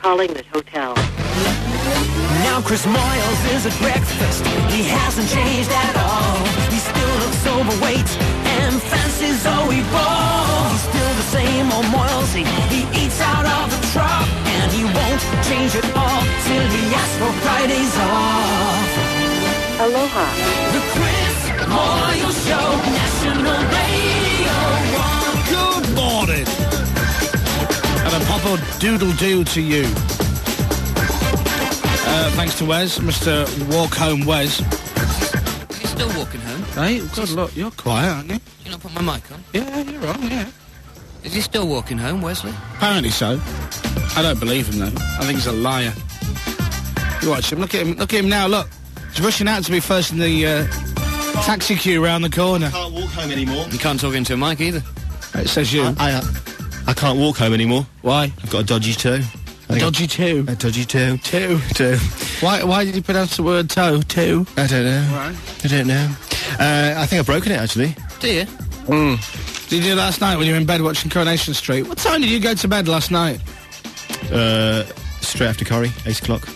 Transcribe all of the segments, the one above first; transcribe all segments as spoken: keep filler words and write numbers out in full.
calling this hotel. Now Chris Moyles is at breakfast. He hasn't changed at all. He still looks overweight and fancies Zoe Ball. He's still the same old Moyles. He, he eats out of the truck, and he won't change at all till he asks for Fridays off. Aloha. The Chris Moyles Show, National Radio one. Good morning. And a proper doodle-doo to you. Uh, thanks to Wes, Mister Walk Home Wes. Are you still walking home? Hey, God, look, you're quiet, aren't you? Did you not put my mic on? Yeah, you're on, yeah. Is he still walking home, Wesley? Apparently so. I don't believe him, though. I think he's a liar. You watch him. Look at him. Look at him now, look. He's rushing out to be first in the uh, taxi queue round the corner. I can't walk home anymore. You can't talk into a mic either. It says you. I, I, uh, I can't walk home anymore. Why? I've got a dodgy toe. A dodgy toe? A dodgy toe. Toe. Toe. Why, why did you pronounce the word toe? Toe? I don't know. Right. I don't know. Uh, I think I've broken it, actually. Do you? Mm. Did you do that last night when you were in bed watching Coronation Street? What time did you go to bed last night? Uh, straight after Corrie, eight o'clock.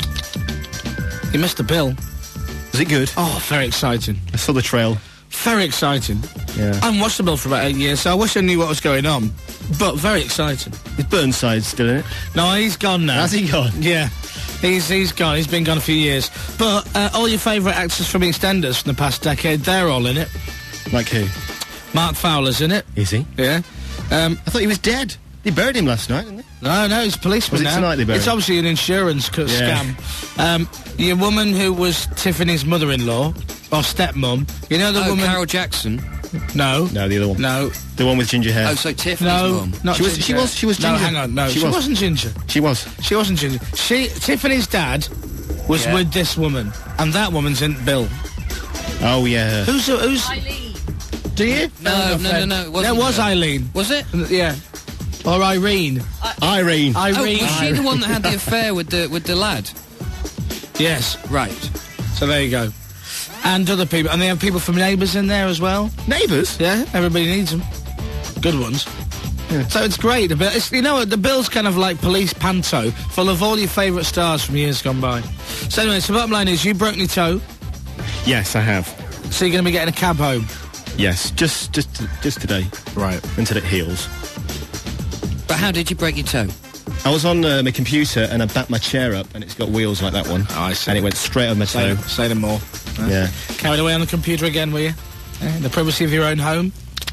You missed the bill. Was it good? Oh, very exciting. I saw the trail. Very exciting. Yeah. I haven't watched the bill for about eight years, so I wish I knew what was going on. But very exciting. Is Burnside still in it? No, he's gone now. Has he gone? Yeah. He's he's gone. He's been gone a few years. But uh, all your favourite actors from EastEnders from the past decade, they're all in it. Like who? Mark Fowler's in it. Is he? Yeah. Um, I thought he was dead. They buried him last night, didn't they? No, no, he's a policeman Was it now. tonight they buried It's him? obviously an insurance co- Yeah. scam. Um, your woman who was Tiffany's mother-in-law, or stepmum, you know the Oh, woman... Carol Jackson. No. No, the other one. No. The one with ginger hair. Oh, so Tiffany's No, mum. not She was- Ginger. she was- she was No, ginger. hang on, no, She she, was. wasn't Ginger. She was. She wasn't Ginger. She, Tiffany's dad was Yeah. with this woman, and that woman's in Bill. Oh, yeah. Who's, who's... Eileen. Do you? No, no, no, fair. no, it wasn't That was her. Eileen. Was it? Yeah. Or Irene. Irene. Oh, Irene. was she the one that had the affair with the with the lad? Yes. Right. So there you go. And other people. And they have people from Neighbours in there as well. Neighbours? Yeah, everybody needs them. Good ones. Yeah. So it's great. The Bill, it's, you know what, the Bill's kind of like police panto, full of all your favourite stars from years gone by. So anyway, so bottom line is, you broke your toe, Yes, I have. so you're going to be getting a cab home. Yes, just just just today. Right. Until it heals. But how did you break your toe? I was on uh, my computer and I backed my chair up and it's got wheels like that one. Oh, I see. And it went straight on my Say, toe. say them more. Yeah. Carried away on the computer again, were you? Yeah, in the privacy of your own home.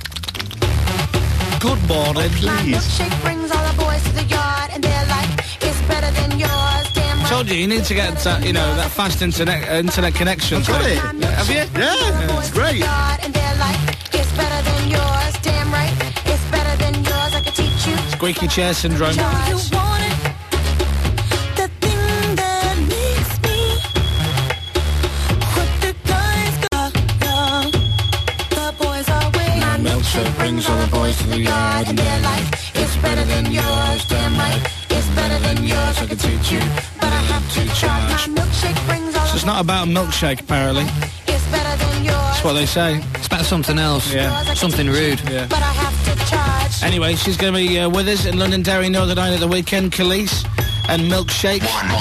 Good morning. My milkshake brings all the boys to the yard, and they're like, it's better than yours. Damn right. Told you, you need to get, uh, you know, that fast internet uh, internet connection. I've got thing. it. Yeah, have you? Yeah, it's great. And they're like, it's better than yours. Damn right, it's better than yours. I can teach you. Squeaky chair syndrome. You want it, the thing that makes me what the guys got. The boys are waiting. My milkshake brings all the boys to the yard, and they're like, it's better than yours. Damn right, it's better than yours. I can teach you, but I have to charge. My milkshake brings all So it's not about a milkshake, apparently. it's better than yours. That's what they say. It's about something else. Yeah. Something rude. Yeah. But I have to charge. Anyway, she's going to be uh, with us in Londonderry Northern Ireland at the weekend. Khalees and Milkshake.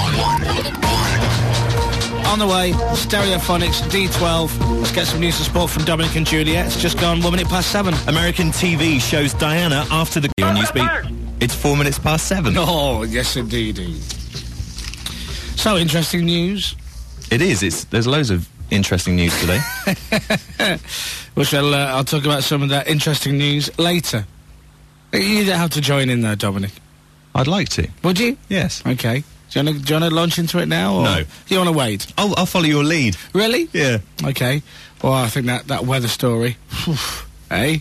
On the way, Stereophonics, D twelve. Let's get some news and sport from Dominic and Julia. It's just gone one minute past seven. American T V shows Diana after the... on Newsbeat. It's four minutes past seven. Oh, yes, indeedy. So, interesting news. It is. It's There's loads of interesting news today. Which I'll, uh, I'll talk about some of that interesting news later. You don't have to join in there, Dominic. I'd like to. Would you? Yes. Okay. Do you want to, do you want to launch into it now? Or No. Do you want to wait? I'll, I'll follow your lead. Really? Yeah. Okay. Well, I think that, that weather story... eh?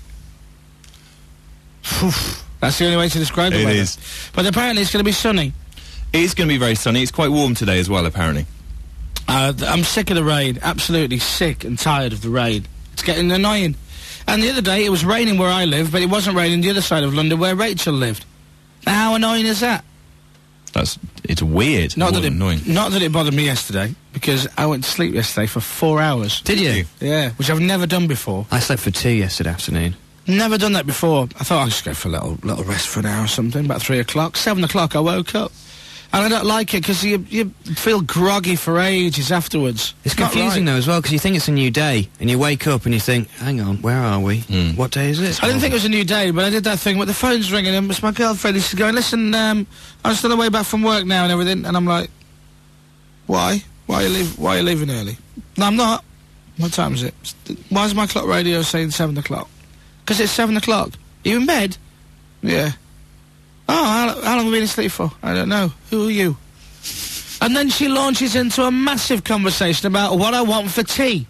That's the only way to describe the It weather. is. But apparently it's going to be sunny. It's going to be very sunny. It's quite warm today as well, apparently. Uh, th- I'm sick of the rain. Absolutely sick and tired of the rain. It's getting annoying. And the other day it was raining where I live, but it wasn't raining the other side of London where Rachel lived. Now, how annoying is that? That's... It's weird. Not More that, it, annoying. not that it bothered me yesterday, because I went to sleep yesterday for four hours. Did you? Yeah, which I've never done before. I slept for two yesterday afternoon. Never done that before. I thought I'd just go for a little little rest for an hour or something. About three o'clock, seven o'clock, I woke up. And I don't like it because you you feel groggy for ages afterwards. It's not confusing right. though as well because you think it's a new day and you wake up and you think, hang on, where are we? Mm. What day is it? I didn't think it was a new day, but I did that thing with the phone's ringing and it's my girlfriend. She's going, listen, um, I'm still on the way back from work now and everything. And I'm like, why? Why are you, leave, why are you leaving early? No, I'm not. What time is it? Why is my clock radio saying seven o'clock? Because it's seven o'clock. Are you in bed? Yeah. Oh, how, how long have you been asleep for? I don't know. Who are you? And then she launches into a massive conversation about what I want for tea.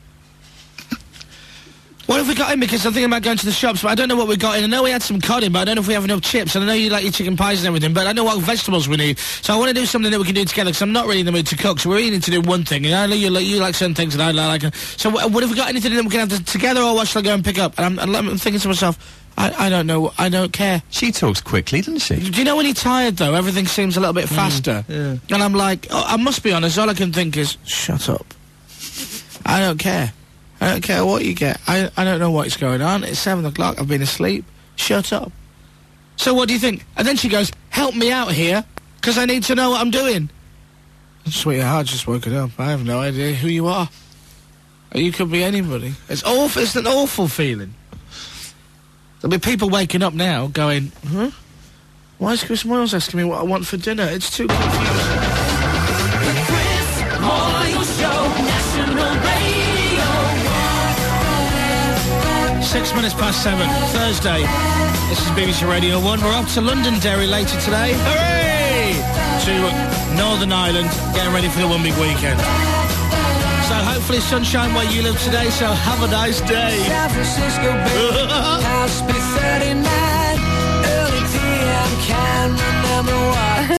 What have we got in? Because I'm thinking about going to the shops, but I don't know what we got in. I know we had some cod in, but I don't know if we have enough chips. And I know you like your chicken pies and everything, but I know what vegetables we need. So I want to do something that we can do together, because I'm not really in the mood to cook. So we're eating to do one thing. And I know you like, you like certain things, and I like... So what, what have we got anything that we can have to, together, or what shall I go and pick up? And I'm, I'm thinking to myself... I, I don't know. I don't care. She talks quickly, doesn't she? Do you know when you're tired, though, everything seems a little bit faster? yeah. And I'm like, oh, I must be honest, all I can think is, shut up. I don't care. I don't care what you get. I, I don't know what's going on. It's seven o'clock. I've been asleep. Shut up. So what do you think? And then she goes, help me out here, because I need to know what I'm doing. Sweetheart, I just woken up. I have no idea who you are. You could be anybody. It's awful. It's an awful feeling. There'll be people waking up now going, huh? Why is Chris Moyles asking me what I want for dinner? It's too confusing. The Chris Moyles Show, National Radio. Six minutes past seven, Thursday. This is B B C Radio one. We're off to Londonderry later today. Hooray! To Northern Ireland, getting ready for the one big weekend. So hopefully sunshine where you live today, so have a nice day. San Francisco, baby, house be thirty-nine. Early P M, can't remember what.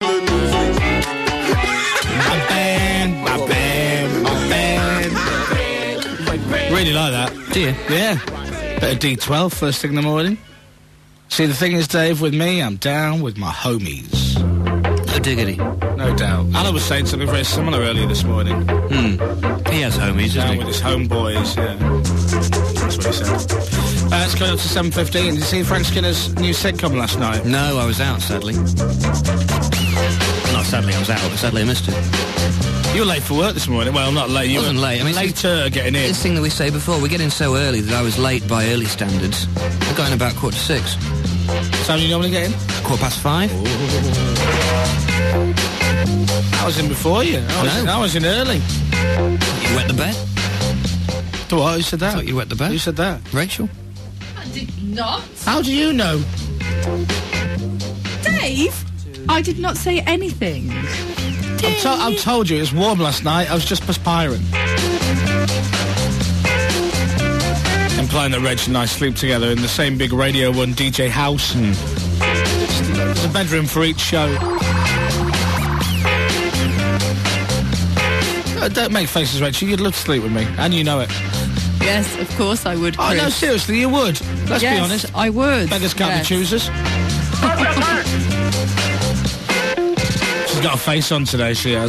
My band, my band, my band. Really like that. Do you? Yeah. Bit of D twelve first thing in the morning. See, the thing is, Dave, with me, I'm down with my homies. No diggity. No doubt. Alan was saying something very similar earlier this morning. Hmm. He has homies, Down doesn't with he? his homeboys, yeah. That's what he said. Uh, it's going up to seven fifteen. Did you see Frank Skinner's new sitcom last night? No, I was out, sadly. Not sadly, I was out. Sadly, I missed it. You were late for work this morning. Well, not late. You Wasn't were late. I mean, later getting in. This thing that we say before, we get in so early that I was late by early standards. I got in about quarter to six. Time you normally get in? Quarter past five. I was in before you. I was, know. I was in early. You wet the bed? To what? Who said that? Thought you wet the bed. Who said that? Rachel? I did not. How do you know? Dave? I did not say anything. I've, to- I've told you it was warm last night. I was just perspiring. Implying that Reg and I sleep together in the same big Radio one D J house. There's a bedroom for each show. Uh, don't make faces, Rachel. You'd love to sleep with me, and you know it. Yes, of course I would, Oh, Chris. no, seriously, you would. Let's yes, be honest. I would. Beggars can't yes. be choosers. She's got a face on today, she has.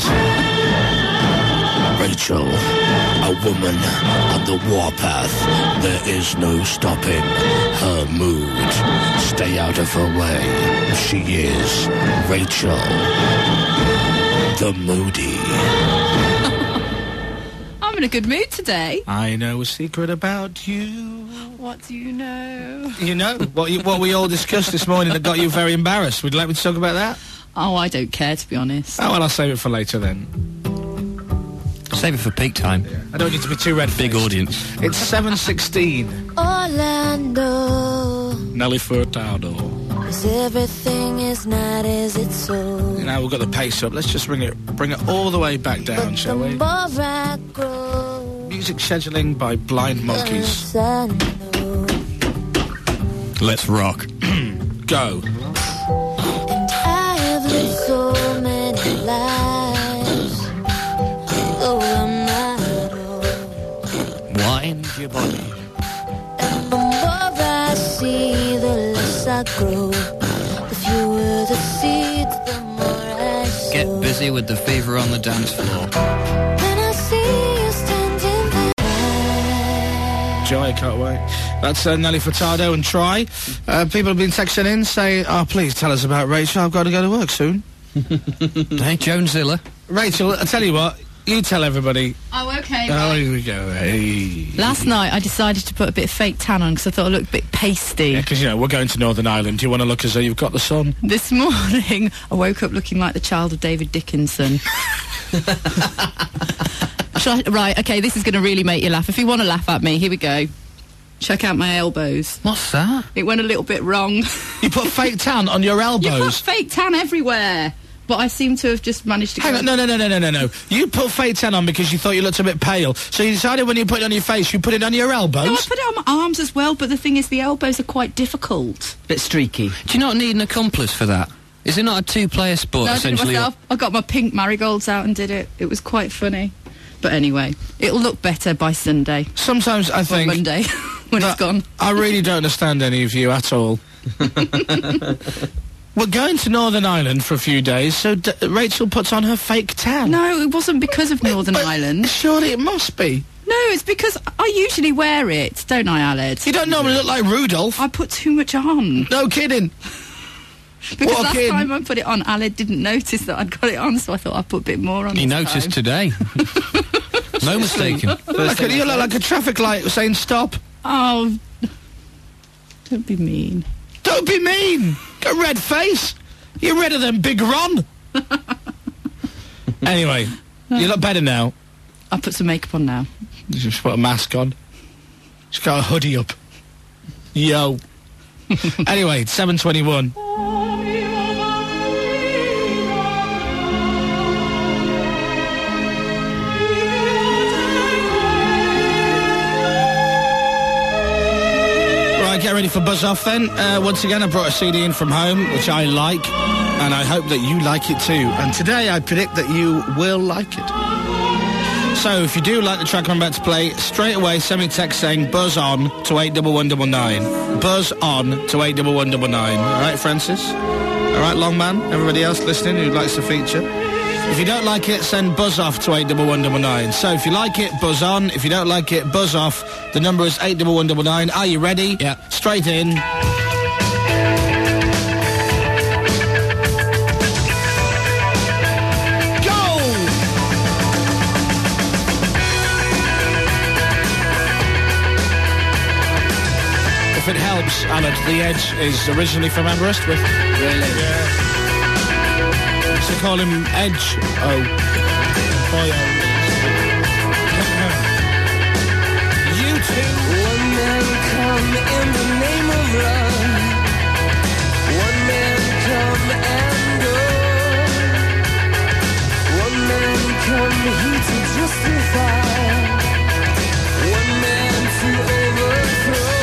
Rachel, a woman on the warpath. There is no stopping her mood. Stay out of her way. She is Rachel, the Moody. I'm in a good mood today. I know a secret about you. What do you know? You know, what, you, what we all discussed this morning that got you very embarrassed. Would you like me to talk about that? Oh, I don't care, to be honest. Oh, well, I'll save it for later then. Save it for peak time. I don't need to be too red. Big audience. It's seven sixteen. Orlando, Nelly Furtado. is everything is not as it's so. Now we've got the pace up. Let's just bring it, bring it all the way back down, But shall the we? more I grow, Music scheduling by Blind Monkeys. the less I know. Let's rock. Go. I have lived so many lives. Oh, I'm not old. Wind your body. And the more I see, the less I grow. The fewer the seeds, the more I sow. Get busy with the fever on the dance floor. When I see you standing there. Joy, I can't wait. That's uh, Nelly Furtado and Try. Uh, people have been texting in saying, oh, please tell us about Rachel. I've got to go to work soon. Hey, Jonesilla. Rachel, I tell you what, you tell everybody. Oh, okay. Oh, here we go. Hey. Last night I decided to put a bit of fake tan on because I thought I looked a bit pasty. Yeah, because, you know, we're going to Northern Ireland. Do you want to look as though you've got the sun? This morning I woke up looking like the child of David Dickinson. Shall I, right, okay, this is going to really make you laugh. If you want to laugh at me, here we go. Check out my elbows. What's that? It went a little bit wrong. You put fake tan on your You put elbows? fake tan everywhere. But I seem to have just managed to Hang go... on, no, no, no, no, no, no, no. You put fake tan on because you thought you looked a bit pale. So you decided when you put it on your face, you put it on your elbows? No, I put it on my arms as well, but the thing is the elbows are quite difficult. Bit streaky. Do you not need an accomplice for that? Is it not a two-player sport, No, I did it essentially? myself. I got my pink marigolds out and did it. It was quite funny. But anyway, it'll look better by Sunday. Sometimes I Or think... Monday, when that- it's gone. I really don't understand any of you at all. We're going to Northern Ireland for a few days, so D- Rachel puts on her fake tan. No, it wasn't because of Northern But Ireland. Surely it must be. No, it's because I usually wear it, don't I, Aled? You don't normally look like Rudolph. I put too much on. No kidding. Because What a last kid. time I put it on, Aled didn't notice that I'd got it on, so I thought I'd put a bit more on He this noticed time. today. No mistaking. Like a, you look like a traffic light saying stop. Oh, don't be mean. Don't be mean. Got a red face. You're redder than Big Ron. Anyway, you look better now. I'll put some makeup on now. You just put a mask on. Just got a hoodie up. Yo. Anyway, it's seven twenty-one. Right, get ready for Buzz Off then. Uh, once again, I brought a C D in from home, which I like, and I hope that you like it too. And today I predict that you will like it. So, if you do like the track I'm about to play, straight away send me a text saying buzz on to eight one one nine nine. Buzz on to eight one one nine nine. Alright, Francis? Alright, Longman? Everybody else listening who likes the feature? If you don't like it, send buzz off to eight one one nine nine. So, if you like it, buzz on. If you don't like it, buzz off. The number is eight one one nine nine. Are you ready? Yeah. Straight in. If it helps, Alan, The Edge is originally from Aberystwyth. Really? Yeah. So call him Edge. Oh. Boy, oh. You two. One man come in the name of love. One man come and go. One man come here to justify. One man to overthrow.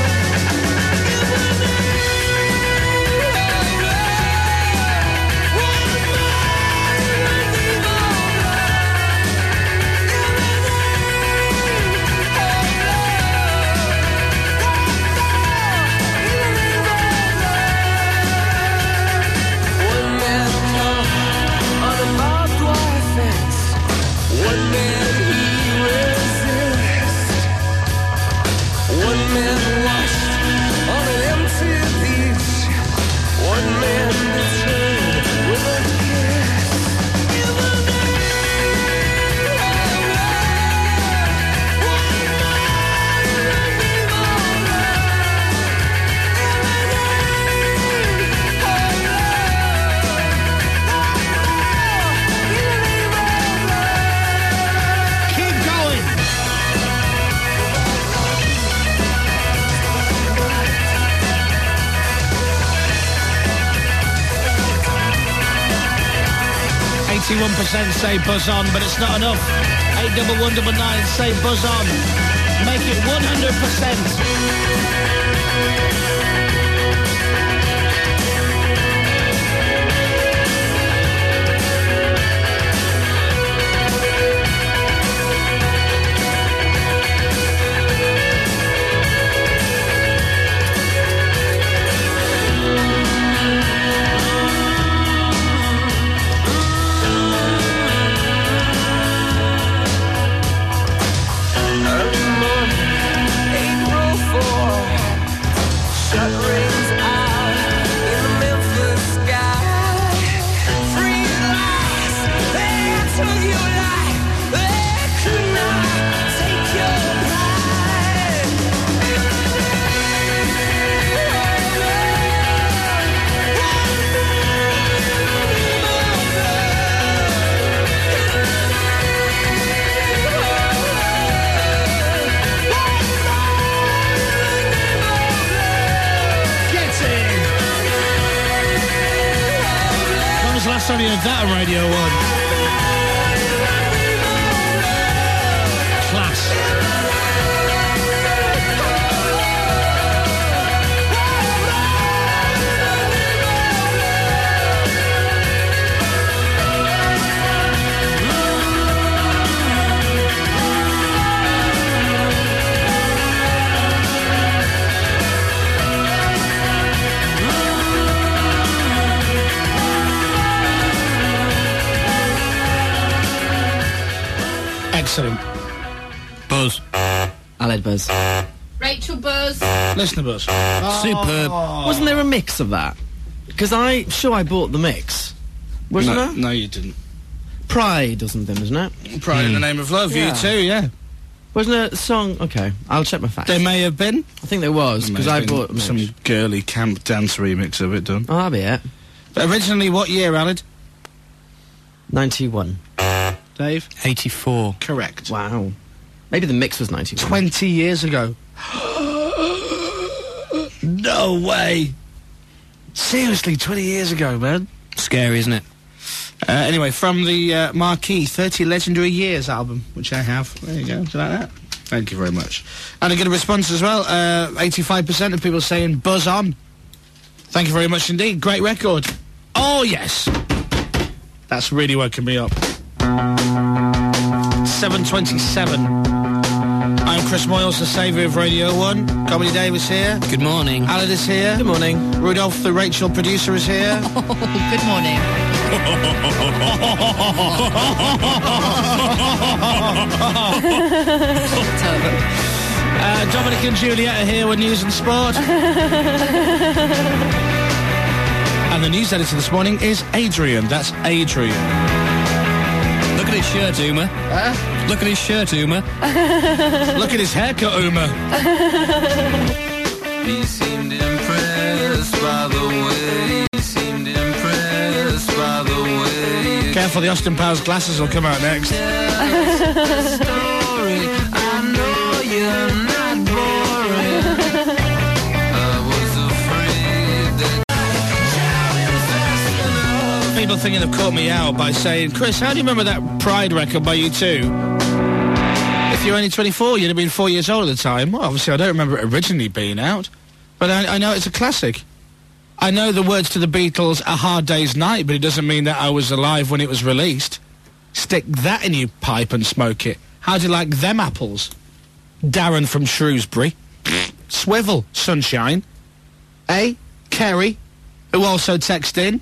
eighty-one percent say buzz on, but it's not enough. eight one one nine nine say buzz on. Make it one hundred percent. April fourth, shut we heard that on Radio one. Class. Excellent. Buzz. I'll add Buzz. Rachel Buzz. Listener Buzz. Superb. Wasn't there a mix of that? Because I'm sure I bought the mix. Wasn't no, there? no, you didn't. Pride or something, wasn't it? Pride in the Name of Love, Yeah. you too, yeah. Wasn't there a song? Okay, I'll check my facts. There may have been. I think there was, because I bought the some mix. girly camp dance remix of it done. Oh, that'll be it. But originally, what year, Aled? ninety-one. Dave? eighty-four. Correct. Wow. Maybe the mix was ninety-one. Twenty years ago. No way. Seriously, twenty years ago, man. Scary, isn't it? Uh, anyway, from the uh, Marquee thirty Legendary Years album, which I have. There you go. Do you like that? Thank you very much. And a good response as well. Uh, eighty-five percent of people saying buzz on. Thank you very much indeed. Great record. Oh, yes. That's really woken me up. seven twenty-seven. I'm Chris Moyles, the saviour of Radio one. Comedy Dave is here. Good morning. Alan is here. Good morning. Rudolph, the Rachel producer, is here. Good morning. uh, Dominic and Juliet are here with news and sport. And the news editor this morning is Adrian. That's Adrian. Look at his shirt, Uma. Huh? Look at his shirt, Uma. Look at his haircut, Uma. He seemed impressed by the way. He seemed impressed by the way. Careful, the Austin Powers glasses will come out next. Story. I know you're not boring. I was afraid that People thinking they've caught me out by saying, Chris, how do you remember that Pride record by U two? If you're only twenty-four, you'd have been four years old at the time. Well, obviously, I don't remember it originally being out, but I, I know it's a classic. I know the words to the Beatles, A Hard Day's Night, but it doesn't mean that I was alive when it was released. Stick that in your pipe and smoke it. How do you like them apples? Darren from Shrewsbury. Swivel, sunshine. Eh? Kerry, who also texted in.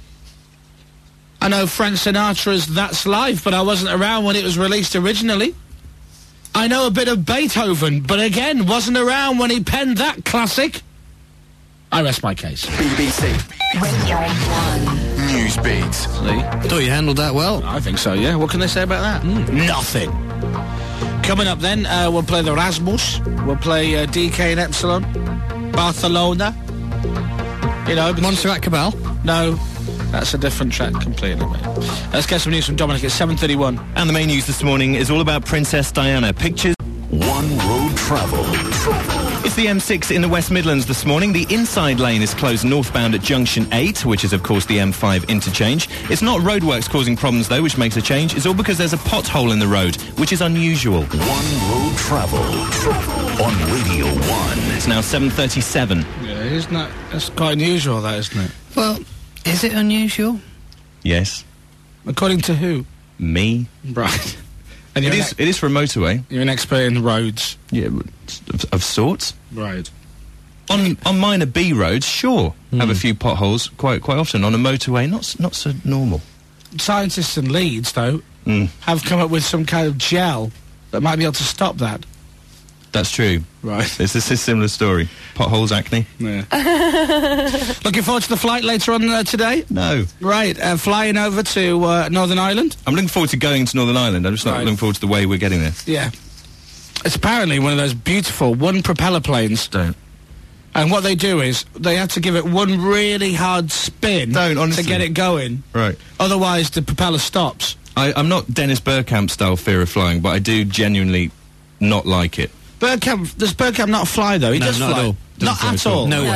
I know Frank Sinatra's That's Life, but I wasn't around when it was released originally. I know a bit of Beethoven, but again, wasn't around when he penned that classic. I rest my case. B B C. Radio one. Newsbeat. See? Thought you handled that well. I think so, yeah. What can they say about that? Nothing. Coming up then, uh, we'll play the Rasmus. We'll play uh, D K and Epsilon. Barcelona. You know, Montserrat Cabal. No, that's a different track completely, mate. Let's get some news from Dominic at seven thirty-one. And the main news this morning is all about Princess Diana. Pictures. One road travel. It's the M six in the West Midlands this morning. The inside lane is closed northbound at Junction eight, which is, of course, the M five interchange. It's not roadworks causing problems, though, which makes a change. It's all because there's a pothole in the road, which is unusual. One road travel. On Radio one. It's now seven thirty-seven. Yeah, isn't that... That's quite unusual, that, isn't it? Well, is it unusual? Yes. According to who? Me. Right. And It you're, is, an, it is for a motorway. you're an expert in roads. Yeah, but of, of sorts. Right. On on minor B roads, sure, have a few potholes quite quite often. On a motorway, not s- not so normal. Scientists in Leeds, though, Mm, have come up with some kind of gel that might be able to stop that. that's true. Right. It's a s- similar story. Potholes, acne. Yeah. Looking forward to the flight later on uh, today? No. Right, uh, flying over to uh, Northern Ireland? I'm looking forward to going to Northern Ireland. I'm just not Right. looking forward to the way we're getting there. Yeah. It's apparently one of those beautiful one-propeller planes. Don't. And what they do is, they have to give it one really hard spin Don't, honestly. to get it going. Right. Otherwise, the propeller stops. I, I'm not Dennis Bergkamp style fear of flying, but I do genuinely not like it. Bergkamp, does Bergkamp not fly, though? He No, does not fly. at all. Not Doesn't at fly at all. all. Nowhere.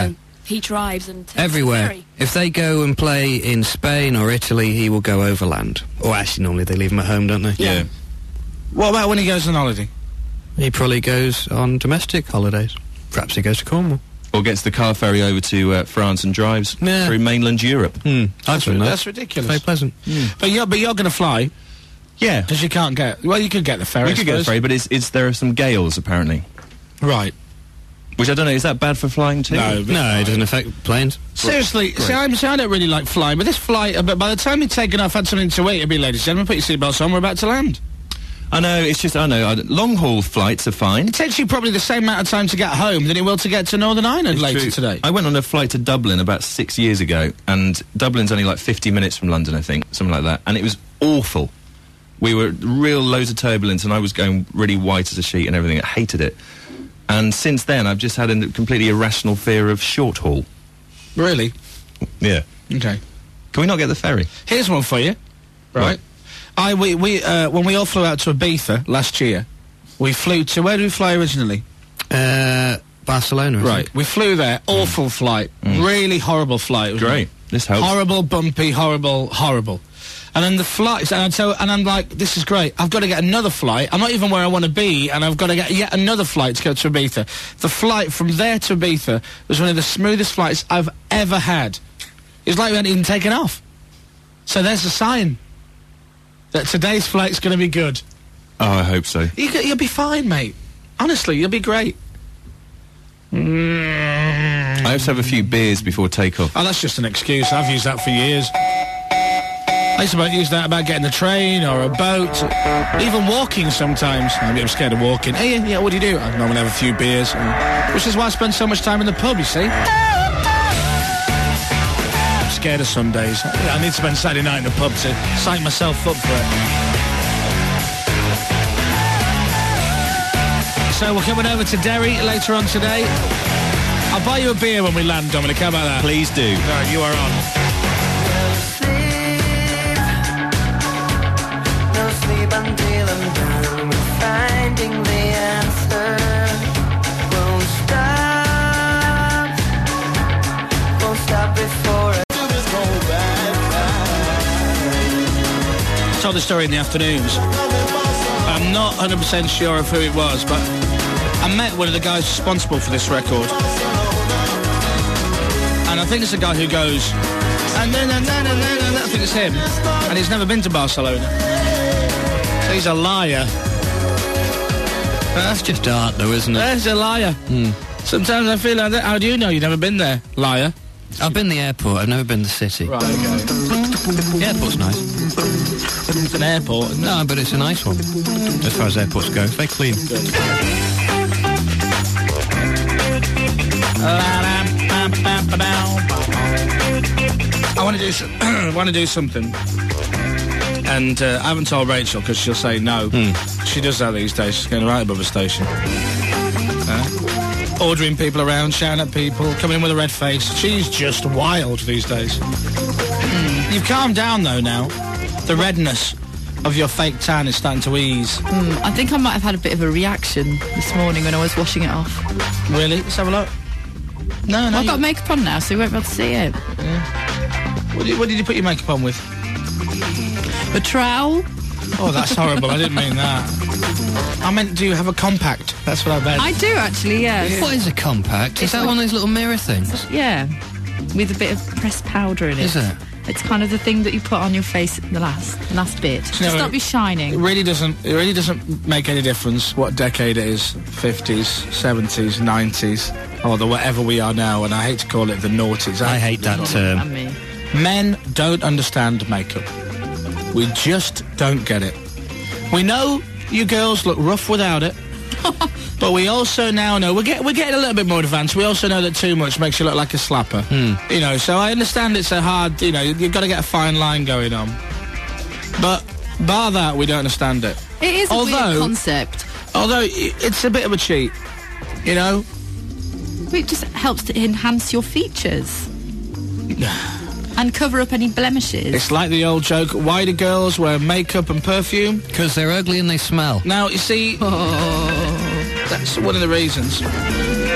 he drives and takes the Everywhere. ferry. If they go and play in Spain or Italy, he will go overland. Or actually, normally they leave him at home, don't they? Yeah. What about when he goes on holiday? He probably goes on domestic holidays. Perhaps he goes to Cornwall. Or gets the car ferry over to uh, France and drives Yeah. through mainland Europe. Hmm. That's, done that. that's ridiculous. Very pleasant. But you're but you're going to fly Yeah. because you can't get. Well, you could get the ferry. We I could get the suppose. ferry, but it's, it's, there are some gales, apparently. Right. Which I don't know, is that bad for flying too? No, but- No, it doesn't affect planes. Seriously, see, I'm, see, I don't really like flying, but this flight, uh, but by the time you've taken off, had something to eat, it'll be, ladies and gentlemen, put your seatbelts on, we're about to land. I know, it's just, I know, I, long haul flights are fine. It takes you probably the same amount of time to get home than it will to get to Northern Ireland It's later true. today. I went on a flight to Dublin about six years ago, and Dublin's only like fifty minutes from London, I think, something like that, and it was awful. We were real loads of turbulence, and I was going really white as a sheet and everything. I hated it. And since then, I've just had a completely irrational fear of short haul. Really? Yeah. Okay. Can we not get the ferry? Here's one for you. Right. Right. I we we uh, when we all flew out to Ibiza last year, we flew to where did we fly originally? Uh, Barcelona, I Right. think. We flew there. Awful flight. Really horrible flight. It was Great. This helps. Horrible, bumpy, horrible, horrible. And then the flights, and, so, and I'm like, this is great. I've got to get another flight. I'm not even where I want to be, and I've got to get yet another flight to go to Ibiza. The flight from there to Ibiza was one of the smoothest flights I've ever had. It was like we hadn't even taken off. So there's a sign that today's flight's going to be good. Oh, I hope so. You, c- you'll be fine, mate. Honestly, you'll be great. Mm. I have to have a few beers before takeoff. Oh, that's just an excuse. I've used that for years. I used to use that about getting the train or a boat, even walking sometimes. I'm I'm scared of walking. Hey, yeah, what do you do? I normally have a few beers, and, which is why I spend so much time in the pub, you see. I'm scared of Sundays. I need to spend Saturday night in the pub to psych myself up for it. So we're coming over to Derry later on today. I'll buy you a beer when we land, Dominic. How about that? Please do. All right, you are on. Until I'm done with finding the answer. Won't stop, won't stop before I do this go back. I told the story in the afternoons. I'm not one hundred percent sure of who it was, but I met one of the guys responsible for this record. And I think it's a guy who goes, and then, and then, and then, and then, I think it's him. And he's never been to Barcelona. So he's a liar. That's just art, though, isn't it? There's a liar. Sometimes I feel like that. How do you know you've never been there, liar? I've been the airport, I've never been the city. Right, okay. The airport's nice. It's an airport, isn't it? No, but it's a nice one. As far as airports go, very clean. I want to do some, I want to do something, and uh, I haven't told Rachel because she'll say no. She does that these days. She's going right above a station, uh, ordering people around, shouting at people, coming in with a red face. She's just wild these days. You've calmed down though now. The redness of your fake tan is starting to ease. Mm, I think I might have had a bit of a reaction this morning when I was washing it off. Really? Let's have a look. No, no. I've you- got makeup on now, so you won't be able to see it. What did, what did you put your makeup on with? A trowel? Oh, that's horrible. I didn't mean that. I meant, do you have a compact? That's what I meant. I do actually, yeah. What is a compact? Is that one of those little mirror things? Yeah, with a bit of pressed powder in it. Is it? It's kind of the thing that you put on your face, the last last bit, to No, stop it- you It shining. really doesn't. It really doesn't make any difference what decade it is. Fifties, seventies, nineties, or the whatever we are now. And I hate to call it the noughties. I hate that term. And me. Men don't understand makeup. We just don't get it. We know you girls look rough without it. But we also now know, we're, get, we're getting a little bit more advanced, we also know that too much makes you look like a slapper. You know, so I understand it's a hard, you know, you've got to get a fine line going on. But bar that, we don't understand it. It is a Although- weird concept. Although, i- it's a bit of a cheat, you know? It just helps to enhance your features. And cover up any blemishes. It's like the old joke, why do girls wear makeup and perfume? Because they're ugly and they smell. Now, you see, that's one of the reasons.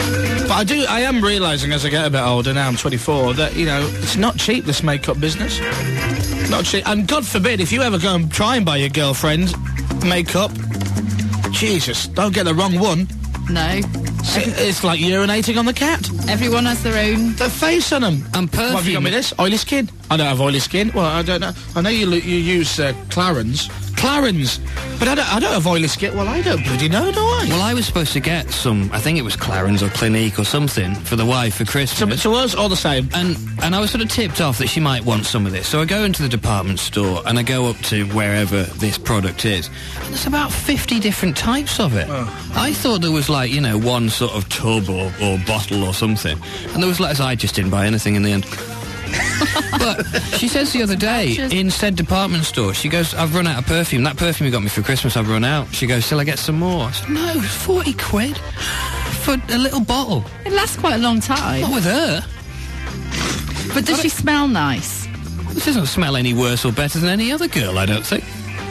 But I do, I am realising as I get a bit older, now I'm twenty-four, that, you know, it's not cheap, this makeup business. Not cheap. And God forbid, if you ever go and try and buy your girlfriend makeup, Jesus, don't get the wrong one. No. It's, it's like urinating on the cat. Everyone has their own. The face on them. And perfume. What have you got me this? Oily skin? I don't have oily skin. Well, I don't know. I know you lo- you use uh, Clarins. Clarins. But I don't, I don't have oily skin. Well, I don't bloody know, do I? Well, I was supposed to get some, I think it was Clarins or Clinique or something, for the wife for Christmas. So, to us, all the same. And and I was sort of tipped off that she might want some of this. So I go into the department store and I go up to wherever this product is. And there's about fifty different types of it. Oh. I thought there was like, you know, one sort of tub or, or bottle or something. And there was letters, I just didn't buy anything in the end. But she says the other day, in said department store, she goes, I've run out of perfume. That perfume you got me for Christmas, I've run out. She goes, till I get some more. I said, no, it's forty quid for a little bottle. It lasts quite a long time. Not with her. But does she smell nice? This doesn't smell any worse or better than any other girl, I don't think.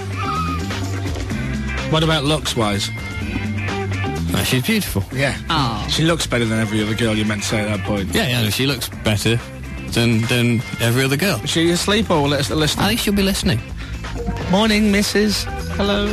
What about looks-wise? Oh, she's beautiful. Yeah. Oh. She looks better than every other girl you meant to say at that point. Yeah, yeah, she looks better than than every other girl. Is she asleep or li- listening? I think she'll be listening. Morning, Missus Hello.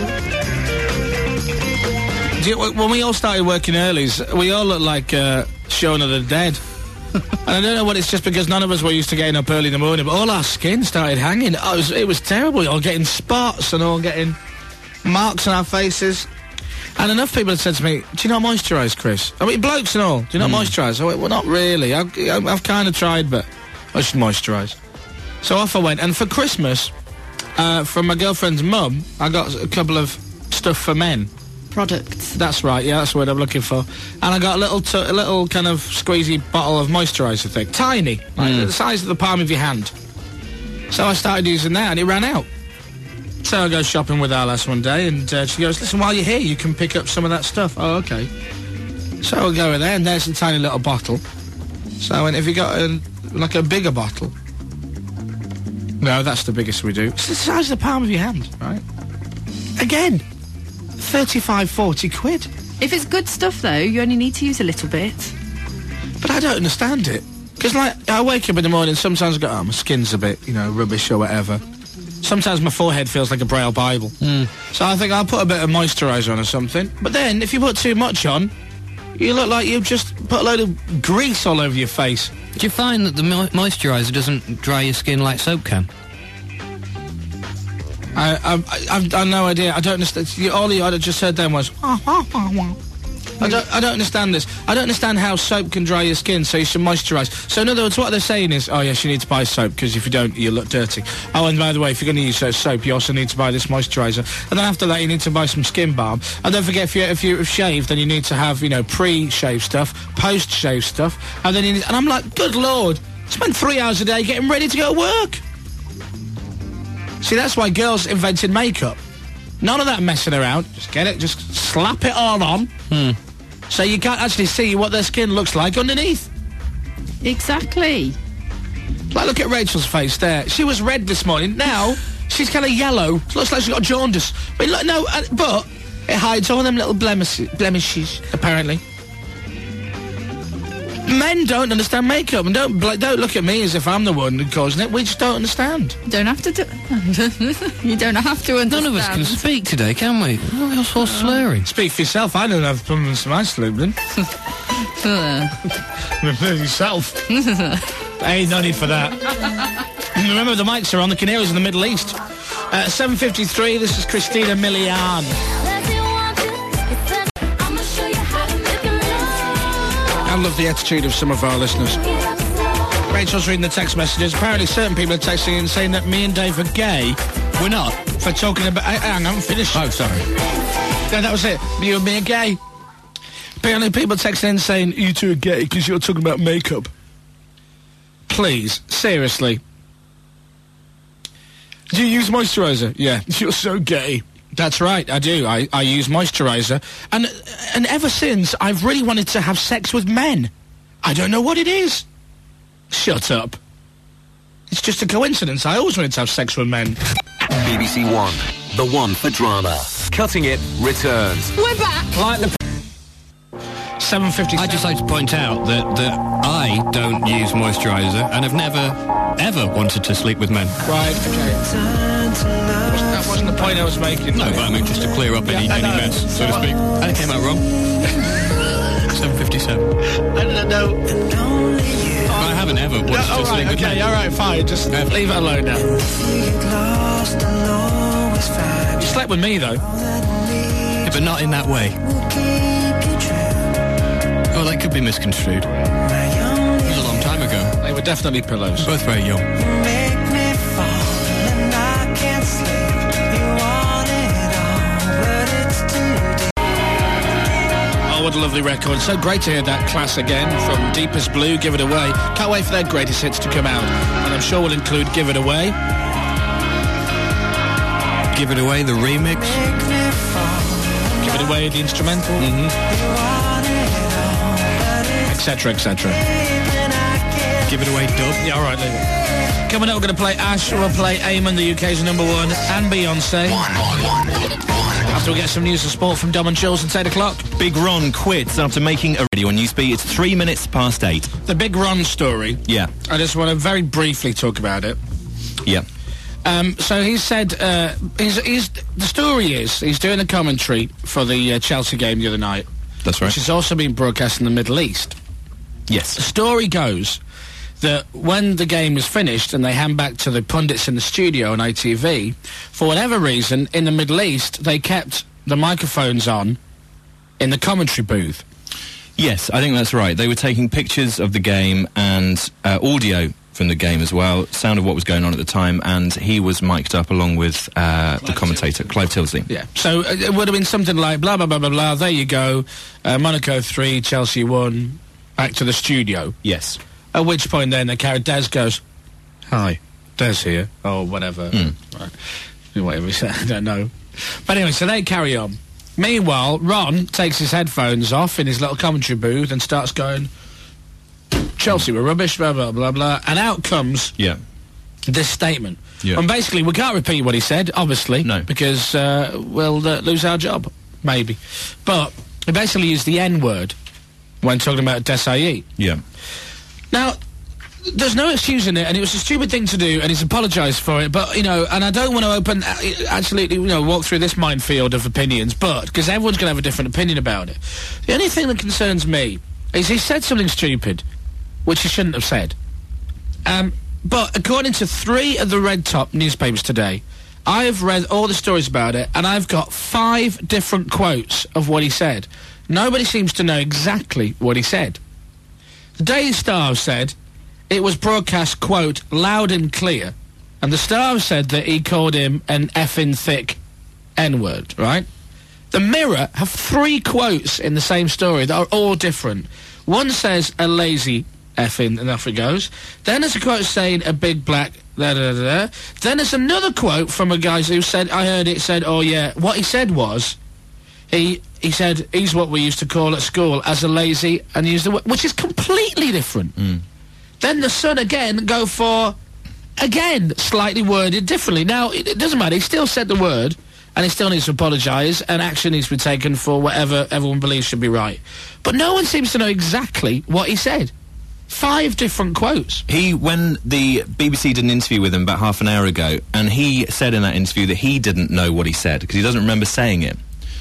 Do you, when we all started working earlies, we all looked like uh, Shaun of the Dead. And I don't know what it's just because none of us were used to getting up early in the morning, but all our skin started hanging. Oh, it, was, it was terrible. All getting spots and all getting marks on our faces. And enough people had said to me, do you not moisturise, Chris? I mean, blokes and all, do you not Mm. moisturise? I went, well, not really. I, I, I've kind of tried, but I should moisturise. So off I went. And for Christmas, uh, from my girlfriend's mum, I got a couple of stuff for men. Products. That's right, yeah, that's the word I'm looking for. And I got a little, t- a little kind of squeezy bottle of moisturiser thing. Tiny, like the size of the palm of your hand. So I started using that and it ran out. So I go shopping with her last one day and uh, she goes, listen, while you're here, you can pick up some of that stuff. Oh, okay. So I'll go in there and there's a tiny little bottle. So I went, have you got a, like a bigger bottle? No, that's the biggest we do. It's the size of the palm of your hand, right? Again, thirty-five, forty quid. If it's good stuff, though, you only need to use a little bit. But I don't understand it. Because, like, I wake up in the morning, sometimes I go, oh, my skin's a bit, you know, rubbish or whatever. Sometimes my forehead feels like a Braille Bible. Mm. So I think I'll put a bit of moisturiser on or something. But then, if you put too much on, you look like you've just put a load of grease all over your face. Do you find that the mo- moisturiser doesn't dry your skin like soap can? I, I, I, I've, I've no idea. I don't understand. You, all you I just heard then was... I don't, I don't understand this. I don't understand how soap can dry your skin, so you should moisturise. So in other words, what they're saying is, oh yes, you need to buy soap, because if you don't, you look dirty. Oh, and by the way, if you're going to use soap, you also need to buy this moisturiser. And then after that, you need to buy some skin balm. And don't forget, if, you, if you've shaved, then you need to have, you know, pre-shave stuff, post-shave stuff. And then you need... And I'm like, good Lord, spend three hours a day getting ready to go to work. See, that's why girls invented makeup. None of that messing around. Just get it, just slap it all on. Hmm. So you can't actually see what their skin looks like underneath. Exactly. Like, look at Rachel's face there. She was red this morning. Now, she's kind of yellow. Looks like she's got jaundice. I mean, look, no, uh, but it hides all them little blemishes, blemishes apparently. Men don't understand makeup, and don't bl- don't look at me as if I'm the one causing it. We just don't understand. Don't have to do... you don't have to understand. None of us can speak today, can we? Oh, you're so slurring. Speak for yourself. I don't have problems with my slurring. Yourself. Hey, no need for that. Remember, the mics are on. The Canaries in the Middle East. Uh, seven fifty-three, this is Christina Milian. I love the attitude of some of our listeners. Rachel's reading the text messages. Apparently certain people are texting and saying that me and Dave are gay. We're not. For talking about... I, hang on, finished. Oh, sorry. No, that was it. You and me are gay. Apparently people texting in saying, you two are gay because you're talking about makeup. Please, seriously. Do you use moisturiser? Yeah. You're so gay. That's right, I do. I, I use moisturiser. And and ever since, I've really wanted to have sex with men. I don't know what it is. Shut up. It's just a coincidence. I always wanted to have sex with men. B B C One, the one for drama. Cutting It returns. We're back. Like the... seven fifty. I'd just like to point out that, that I don't use moisturiser and have never, ever wanted to sleep with men. Right, okay. That wasn't the point I was making. No, but I mean, just to clear up any, Yeah, I any know. mess, so to speak. And it came out wrong. seven fifty-seven. I don't know. I haven't ever wanted No, to all sleep right, with okay, men. all right, fine. Just leave it alone now. You slept with me, though. Yeah, but not in that way. Oh, that could be misconstrued. It was a long time ago. They were definitely pillows. Both very young. Oh, what a lovely record. So great to hear that Class again from Deepest Blue, Give It Away. Can't wait for their greatest hits to come out. And I'm sure we'll include Give It Away. Give It Away, the remix. Give It Away, the instrumental. Mm-hmm. Etc, et cetera. Give It Away dub. Yeah, all right, leave it. Coming up, we're going to play Ash, we'll play Eamon, the U K's number one, and Beyonce. After we get some news and sport from Dom and Jules at eight o'clock. Big Ron quits after making a radio on Newsbeat. It's three minutes past eight. The Big Ron story. Yeah. I just want to very briefly talk about it. Yeah. Um, so he said, uh, he's, he's, the story is, he's doing a commentary for the uh, Chelsea game the other night. That's right. Which has also been broadcast in the Middle East. Yes. The story goes that when the game was finished and they hand back to the pundits in the studio on I T V, for whatever reason, in the Middle East, they kept the microphones on in the commentary booth. Yes, I think that's right. They were taking pictures of the game and uh, audio from the game as well, sound of what was going on at the time, and he was mic'd up along with uh, the commentator, Clive Tilsley. Yeah. So uh, it would have been something like blah, blah, blah, blah, blah, there you go, uh, Monaco three, Chelsea one, back to the studio. Yes. At which point then the character Des goes, hi, Des here, or whatever. Mm. Right. Whatever he said, I don't know. But anyway, so they carry on. Meanwhile, Ron takes his headphones off in his little commentary booth and starts going, Chelsea were rubbish, blah, blah, blah, blah. And out comes Yeah. this statement. Yeah. And basically, we can't repeat what he said, obviously. No. Because uh, we'll uh, lose our job, maybe. But he basically used the N-word when talking about Desailly. Yeah. Now, there's no excusing it, and it was a stupid thing to do, and he's apologised for it, but, you know, and I don't want to open, uh, absolutely, you know, walk through this minefield of opinions, but, because everyone's going to have a different opinion about it. The only thing that concerns me is he said something stupid, which he shouldn't have said. Um, but according to three of the Red Top newspapers today, I have read all the stories about it, and I've got five different quotes of what he said. Nobody seems to know exactly what he said. The Daily Star said it was broadcast, quote, loud and clear, and the Star said that he called him an effing thick N-word, right? The Mirror have three quotes in the same story that are all different. One says a lazy effing, and off it goes. Then there's a quote saying a big black da da da. Then there's another quote from a guy who said, I heard it said, oh yeah, what he said was, he he said he's what we used to call at school as a lazy, and he used the word, which is completely different. Mm. Then the Sun again go for, again, slightly worded differently. Now, it, it doesn't matter, he still said the word, and he still needs to apologise, and action needs to be taken for whatever everyone believes should be right. But no one seems to know exactly what he said. Five different quotes. He, when the B B C did an interview with him about half an hour ago, and he said in that interview that he didn't know what he said, because he doesn't remember saying it.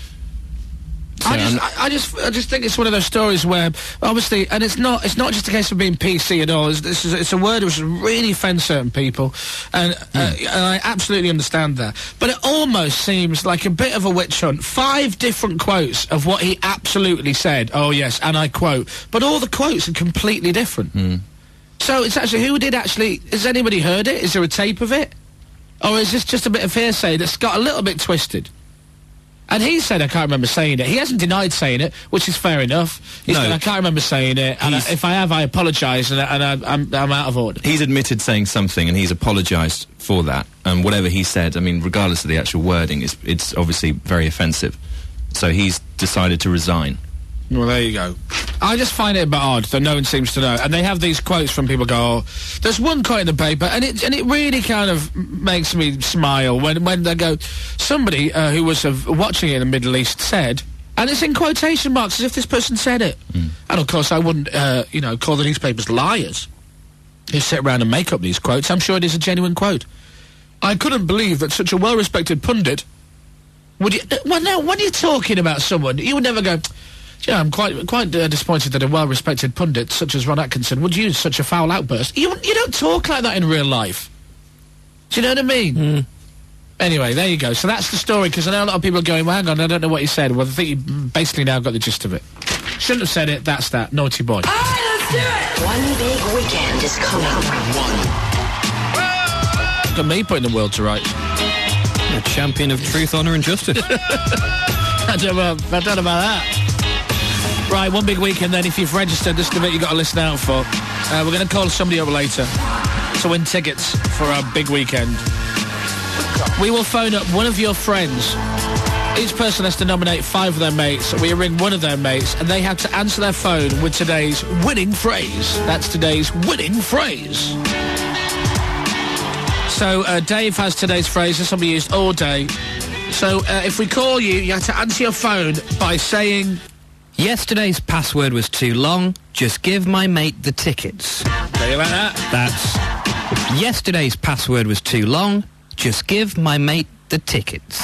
So I just, I'm- I, I just, I just think it's one of those stories where, obviously, and it's not, it's not just a case of being P C at all. It's, this is, it's a word which really offends certain people, and, uh, and I absolutely understand that. But it almost seems like a bit of a witch hunt. Five different quotes of what he absolutely said. Oh yes, and I quote, but all the quotes are completely different. Mm. So it's actually who did actually? Has anybody heard it? Is there a tape of it, or is this just a bit of hearsay that's got a little bit twisted? And he said, I can't remember saying it. He hasn't denied saying it, which is fair enough. He No. said, I can't remember saying it, and I, He's- if I have, I apologise, and, I, and I, I'm, I'm out of order. He's admitted saying something, and he's apologised for that. And whatever he said, I mean, regardless of the actual wording, it's, it's obviously very offensive. So he's decided to resign. Well, there you go. I just find it a bit odd that no one seems to know. And they have these quotes from people go, oh, there's one quote in the paper, and it and it really kind of makes me smile when, when they go, somebody uh, who was uh, watching it in the Middle East said, And it's in quotation marks, as if this person said it. Mm. And of course, I wouldn't, uh, you know, call the newspapers liars who sit around and make up these quotes. I'm sure it is a genuine quote. I couldn't believe that such a well-respected pundit would you... Well, no, when you're talking about someone, you would never go... Yeah, I'm quite quite uh, disappointed that a well-respected pundit such as Ron Atkinson would use such a foul outburst. You you don't talk like that in real life. Do you know what I mean? Mm. Anyway, there you go. So that's the story, because I know a lot of people are going, well, hang on, I don't know what you said. Well, I think you basically now got the gist of it. Shouldn't have said it, that's that. Naughty boy. All right, let's do it! One big weekend is coming. Look at me putting the world to rights. A champion of truth, honour and justice. I don't know, I don't know about that. Right, one big weekend then. If you've registered, this is the bit you've got to listen out for. Uh, we're going to call somebody up later to win tickets for our big weekend. We will phone up one of your friends. Each person has to nominate five of their mates. We ring one of their mates, and they have to answer their phone with today's winning phrase. That's today's winning phrase. So, uh, Dave has today's phrase. This will be used all day. So, uh, if we call you, you have to answer your phone by saying... Yesterday's password was too long. Just give my mate the tickets. Tell you about that. That's... Yesterday's password was too long. Just give my mate the tickets.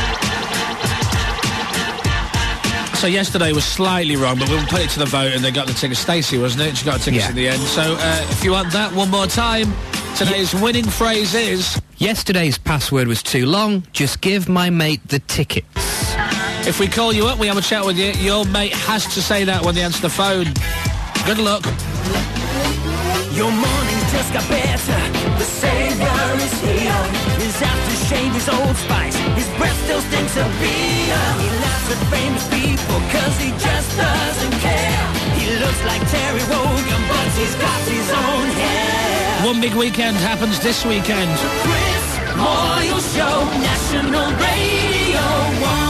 So yesterday was slightly wrong, but we'll put it to the vote and they got the tickets. Stacey, wasn't it? She got tickets Yeah. in the end. So uh, if you want that one more time, today's winning phrase is... Yesterday's password was too long. Just give my mate the tickets. If we call you up, we have a chat with you, your mate has to say that when they answer the phone. Good luck. Your morning's just got better. The savior is here. His aftershave is Old Spice. His breath still stinks of beer. He laughs at famous people cause he just doesn't care. He looks like Terry Wogan, but he's got his own hair. One big weekend happens this weekend. Chris Moyle Show, National Radio one.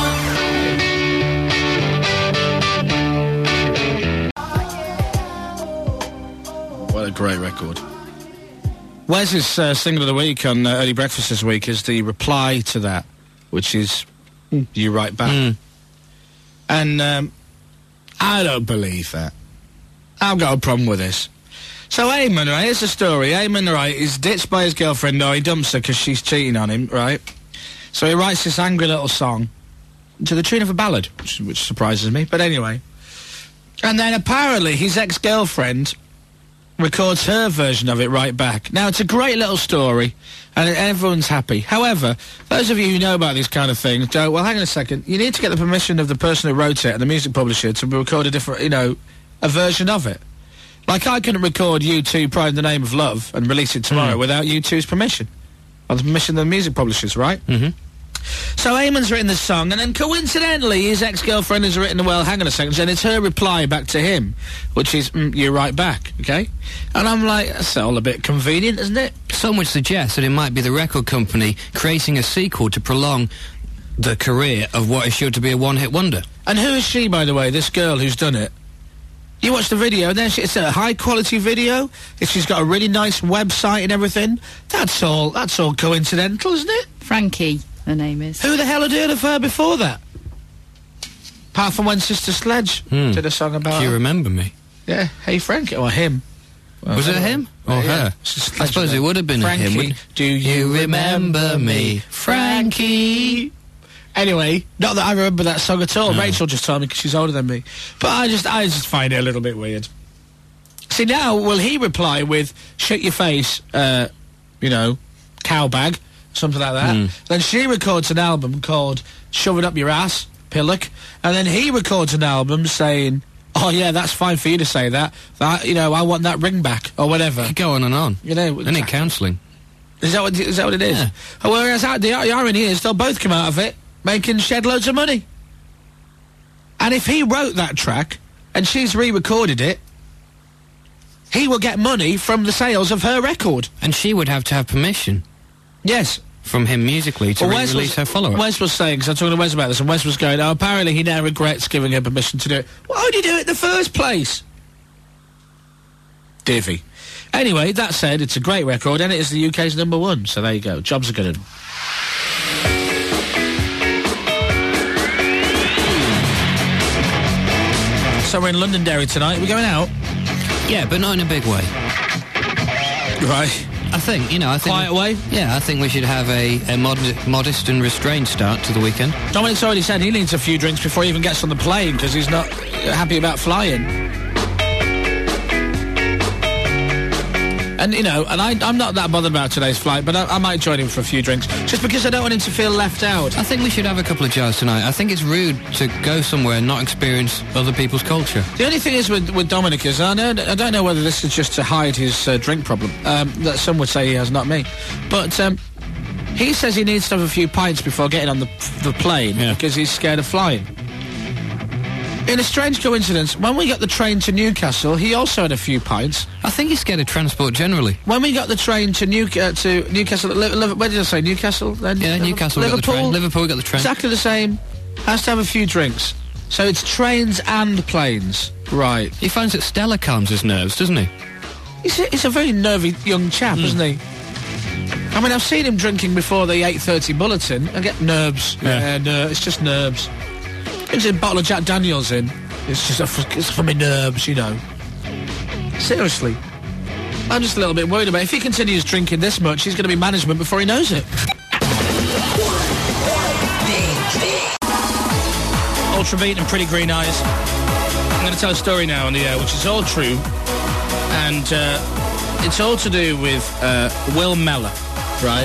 What a great record. Wes's uh, single of the week on uh, Early Breakfast this week is the reply to that, which is mm. You Right Back. Mm. And um, I don't believe that. I've got a problem with this. So Eamon, right, here's the story. Eamon, right, is ditched by his girlfriend, or he dumps her because she's cheating on him, right? So he writes this angry little song to the tune of a ballad, which, which surprises me, but anyway. And then apparently his ex-girlfriend records her version of it right back. Now, it's a great little story, and everyone's happy. However, those of you who know about these kind of things go, well, hang on a second, you need to get the permission of the person who wrote it and the music publisher to record a different, you know, a version of it. Like, I couldn't record U two Pride in the Name of Love and release it tomorrow mm. without U two's permission. Or the permission of the music publishers, right? Mm-hmm. So Eamon's written this song, and then coincidentally his ex-girlfriend has written, well, hang on a second, and it's her reply back to him, which is, mm, you're right back, okay? And I'm like, that's all a bit convenient, isn't it? Some would suggest that it might be the record company creating a sequel to prolong the career of what is sure to be a one-hit wonder. And who is she, by the way, this girl who's done it? You watch the video, and then she, it's a high-quality video, if she's got a really nice website and everything. That's all, that's all coincidental, isn't it? Frankie, her name is. Who the hell had heard of her before that? Apart from when Sister Sledge Hmm. did a song about Do you her. remember me? Yeah, Hey Frankie, or him. Well, Was it him or yeah. her? Sister I Sledge, suppose it would have been Frankie, a him. wouldn't- do you remember me, Frankie? Anyway, not that I remember that song at all. No. Rachel just told me because she's older than me. But I just, I just find it a little bit weird. See, now, will he reply with, shut your face, uh, you know, cowbag, something like that. Mm. Then she records an album called Shove It Up Your Ass, Pillock. And then he records an album saying, oh, yeah, that's fine for you to say that. That, you know, I want that ring back, or whatever. You go on and on. You know, They need counselling. Is that what, is that what it is? Yeah. Whereas the, the irony is they'll both come out of it making shed loads of money. And if he wrote that track and she's re-recorded it, he will get money from the sales of her record. And she would have to have permission Yes. from him musically to Well, re- Wes release was, her follow-up. Wes was saying, because I'm talking to Wes about this, and Wes was going, oh, apparently he now regrets giving her permission to do it. Why would you do it in the first place? Divvy. Anyway, that said, it's a great record, and it is the U K's number one, so there you go. Jobs are good. So we're in Londonderry tonight. We're going out? Yeah, but not in a big way. Right. I think, you know, I think... Quiet way? Yeah, I think we should have a, a mod- modest and restrained start to the weekend. Dominic's already said he needs a few drinks before he even gets on the plane because he's not happy about flying. And, you know, and I, I'm not that bothered about today's flight, but I, I might join him for a few drinks, just because I don't want him to feel left out. I think we should have a couple of jars tonight. I think it's rude to go somewhere and not experience other people's culture. The only thing is with, with Dominic is, I, know, I don't know whether this is just to hide his uh, drink problem, um, that some would say he has, not me. But um, he says he needs to have a few pints before getting on the, the plane, Yeah. because he's scared of flying. In a strange coincidence, when we got the train to Newcastle, he also had a few pints. I think he's scared of transport generally. When we got the train to, New, uh, to Newcastle, li- li- where did I say, Newcastle? Then? Yeah, Newcastle we got the train. Liverpool we got the train. Exactly the same. Has to have a few drinks. So it's trains and planes. Right. He finds that Stella calms his nerves, doesn't he? He's a, he's a very nervy young chap, Mm. isn't he? I mean, I've seen him drinking before the eight thirty bulletin. I get nerves. Yeah. Yeah, ner- it's just nerves. Gives a bottle of Jack Daniels in. It's just a f- it's for my nerves, you know. Seriously. I'm just a little bit worried about it. If he continues drinking this much, he's going to be management before he knows it. Ultrabeat and Pretty Green Eyes. I'm going to tell a story now on the air, which is all true. And uh, it's all to do with uh, Will Mellor, right?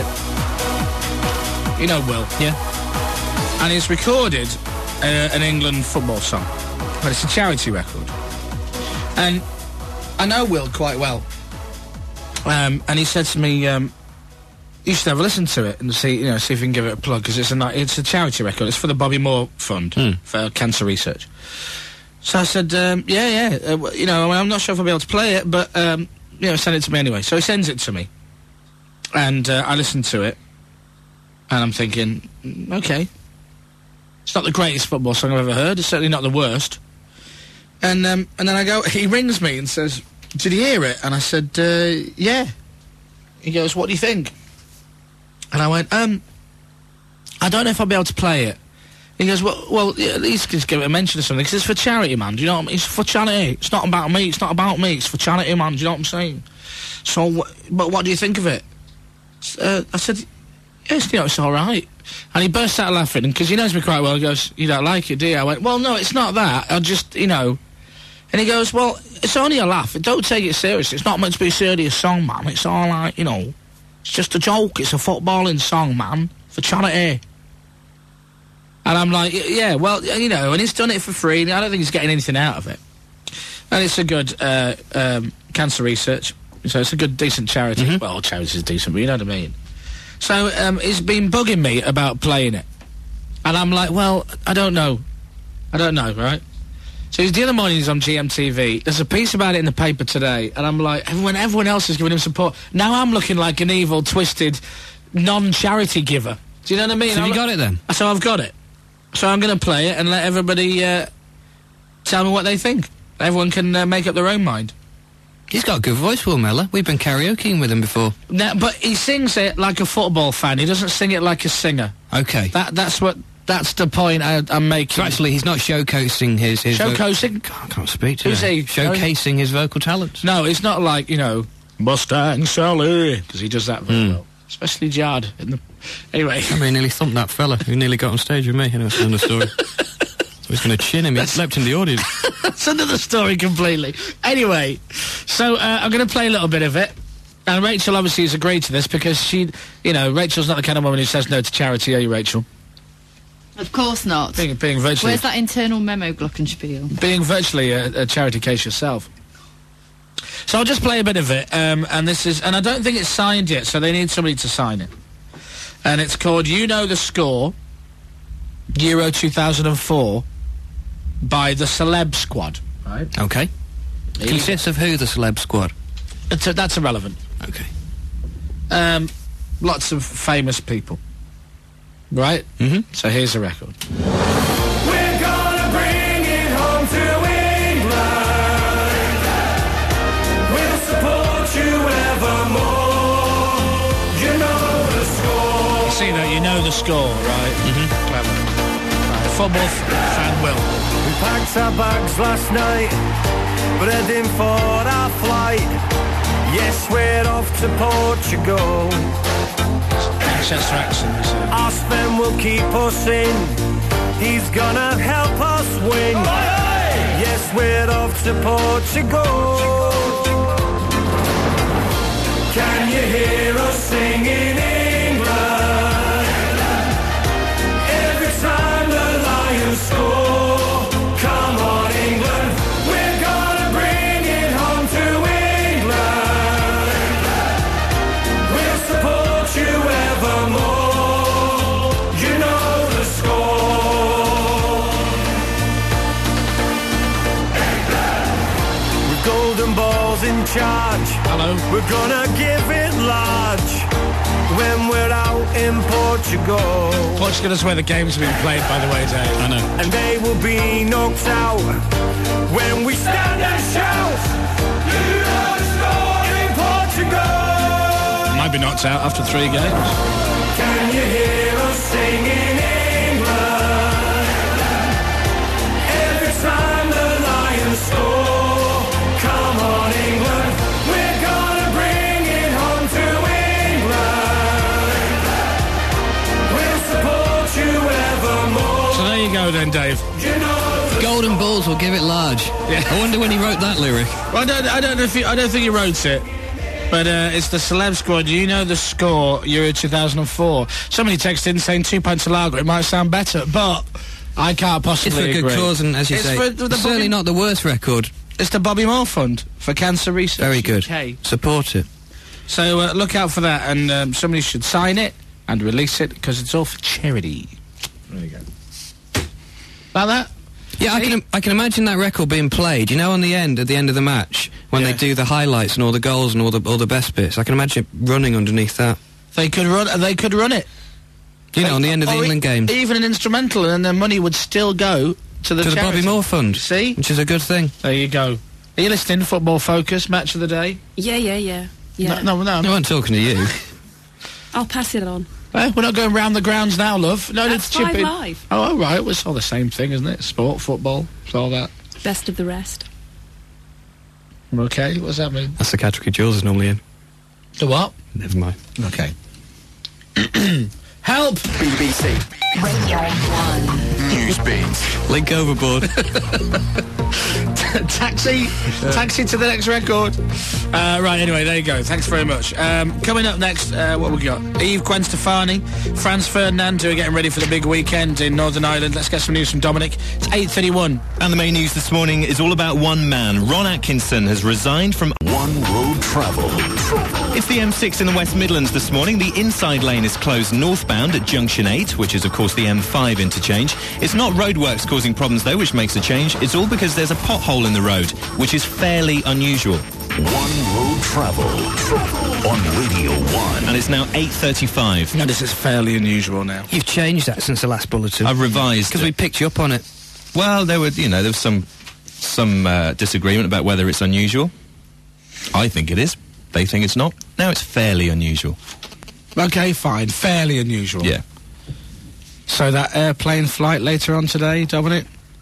You know Will. Yeah. And he's recorded uh, an England football song. But it's a charity record. And I know Will quite well. Um, and he said to me, um, you should have a listen to it and see, you know, see if you can give it a plug, because it's a ni- it's a charity record. It's for the Bobby Moore Fund Mm. for cancer research. So I said, um, yeah, yeah, uh, w- you know, I'm not sure if I'll be able to play it, but um, you know, send it to me anyway. So he sends it to me, and uh, I listened to it, and I'm thinking, mm, okay, it's not the greatest football song I've ever heard. It's certainly not the worst. And um, and then I go, he rings me and says, did you hear it? And I said, uh, yeah. He goes, what do you think? And I went, um, I don't know if I'll be able to play it. He goes, well, well yeah, at least just give it a mention or something, because it's for charity, man. Do you know what I mean? It's for charity. It's not about me. It's not about me. It's for charity, man. Do you know what I'm saying? So, wh- but what do you think of it? Uh, I said, yes, you know, it's all right. And he burst out laughing, and because he knows me quite well, he goes, you don't like it, do you? I went, well, no, it's not that. I just, you know... And he goes, well, it's only a laugh. Don't take it seriously. It's not meant to be a serious song, man. It's all like, you know, it's just a joke. It's a footballing song, man, for charity. And I'm like, yeah, well, you know, and he's done it for free. And I don't think he's getting anything out of it. And it's a good uh, um, cancer research. So it's a good, decent charity. Mm-hmm. Well, charity is decent, but you know what I mean. So um, he's been bugging me about playing it. And I'm like, well, I don't know. I don't know, right? So the other morning he's on G M T V. There's a piece about it in the paper today, and I'm like, everyone, everyone else is giving him support. Now I'm looking like an evil, twisted, non-charity giver. Do you know what I mean? So I'm you got it then? So I've got it. So I'm going to play it and let everybody uh, tell me what they think. Everyone can uh, make up their own mind. He's got a good voice, Will Mellor. We've been karaokeing with him before. Now, but he sings it like a football fan. He doesn't sing it like a singer. Okay. That that's what that's the point I, I'm making. So actually, he's not showcasing his... his vo- Showcasing? I can't speak to Who's you. he? Showcasing his vocal talents. No, it's not like, you know, Mustang Sally, because he does that very Mm. well. Especially Jard. In the... Anyway. I mean, he nearly thumped that fella who nearly got on stage with me. Anyway, that's another story. So he's going to chin him. He slept in the audience. That's another story completely. Anyway, so uh, I'm going to play a little bit of it. And Rachel obviously has agreed to this because she, you know, Rachel's not the kind of woman who says no to charity, are you, Rachel? Of course not. Being, being virtually... Where's that internal memo, Glockenspiel? Being virtually a, a charity case yourself. So I'll just play a bit of it, um, and this is... And I don't think it's signed yet, so they need somebody to sign it. And it's called You Know the Score, Euro two thousand four, by the Celeb Squad. Right? Okay. Here Consists of who, the celeb squad? It's a, that's irrelevant. Okay. Um, lots of famous people. Right? Mm-hmm. So here's the record. We're gonna bring it home to England. We'll support you evermore. You know the score. You see that? You know the score, right? Mm-hmm. Clever. Right, football f- fan will. We packed our bags last night, but heading for our flight. Yes, we're off to Portugal. Manchester accent, is it? Our Sven will keep us in. He's gonna help us win. Yes, we're off to Portugal. Can you hear us singing England? Every time the Lions score. Come on, England. We're gonna bring it home to England. We'll support you evermore. You know the score. With golden balls in charge. Hello. We're gonna give it large when we're out in Portugal. Portugal is where the games have been played, by the way, Dave. I know. And they will be knocked out when we stand and shout. You know the score in Portugal. Might be knocked out after three games. Can you hear us singing England? Every time the Lions score. Come on, England. We're gonna bring it home to England. We'll support you evermore. So there you go then, Dave. You know the Golden balls will give it large. Yeah. I wonder when he wrote that lyric. Well, I don't, I don't know if he, I don't think he wrote it. But uh, it's the Celeb Squad. You know the score, Euro two thousand four. Somebody texted in saying two pints of lager. It might sound better, but I can't It's possibly for a good agree. cause, and as you It's say, for the certainly Bobby- not the worst record. It's the Bobby Moore Fund for Cancer Research. Very good. U K. Support it. So uh, look out for that, and um, somebody should sign it and release it because it's all for charity. There you go. Like that? Yeah, I can I can imagine that record being played. You know, on the end, at the end of the match, when Yeah. they do the highlights and all the goals and all the all the best bits. I can imagine it running underneath that. They could run. They could run it. You know, on the end of the Or England e- games. Even an instrumental, and then their money would still go to the To the charity. Bobby Moore Fund. See? Which is a good thing. There you go. Are you listening? Football Focus, match of the day? Yeah, yeah, yeah. Yeah. No, no, no. I wasn't talking to you. I'll pass it on. Eh, we're not going round the grounds now, love. No, That's it's chip Five in. Live. Oh, all right. Well, it's all the same thing, isn't it? Sport, football, it's all that. Best of the rest. Okay, what's that mean? That's the category Jules is normally in. The what? Never mind. Okay. Help! B B C Radio one. News Beats. Link overboard. taxi, taxi to the next record. Uh, right, anyway, there you go. Thanks very much. Um, coming up next, uh, what we got? Eve Gwen Stefani, Franz Ferdinand, who are getting ready for the big weekend in Northern Ireland. Let's get some news from Dominic. It's eight thirty-one. And the main news this morning is all about one man. Ron Atkinson has resigned from One Road Travel. It's the M six in the West Midlands this morning. The inside lane is closed northbound at Junction eight, which is, of course, the M five interchange. It's not roadworks causing problems, though, which makes a change. It's all because there's a pothole in the road, which is fairly unusual. One Road Travel on Radio one. And it's now eight thirty-five. No, this is fairly unusual now. You've changed that since the last bulletin. I've revised Because we picked you up on it. Well, there were, you know, there was some some uh, disagreement about whether it's unusual. I think it is. They think it's not. Now it's fairly unusual. Okay, fine. Fairly unusual. Yeah. So that airplane flight later on today, Dominic?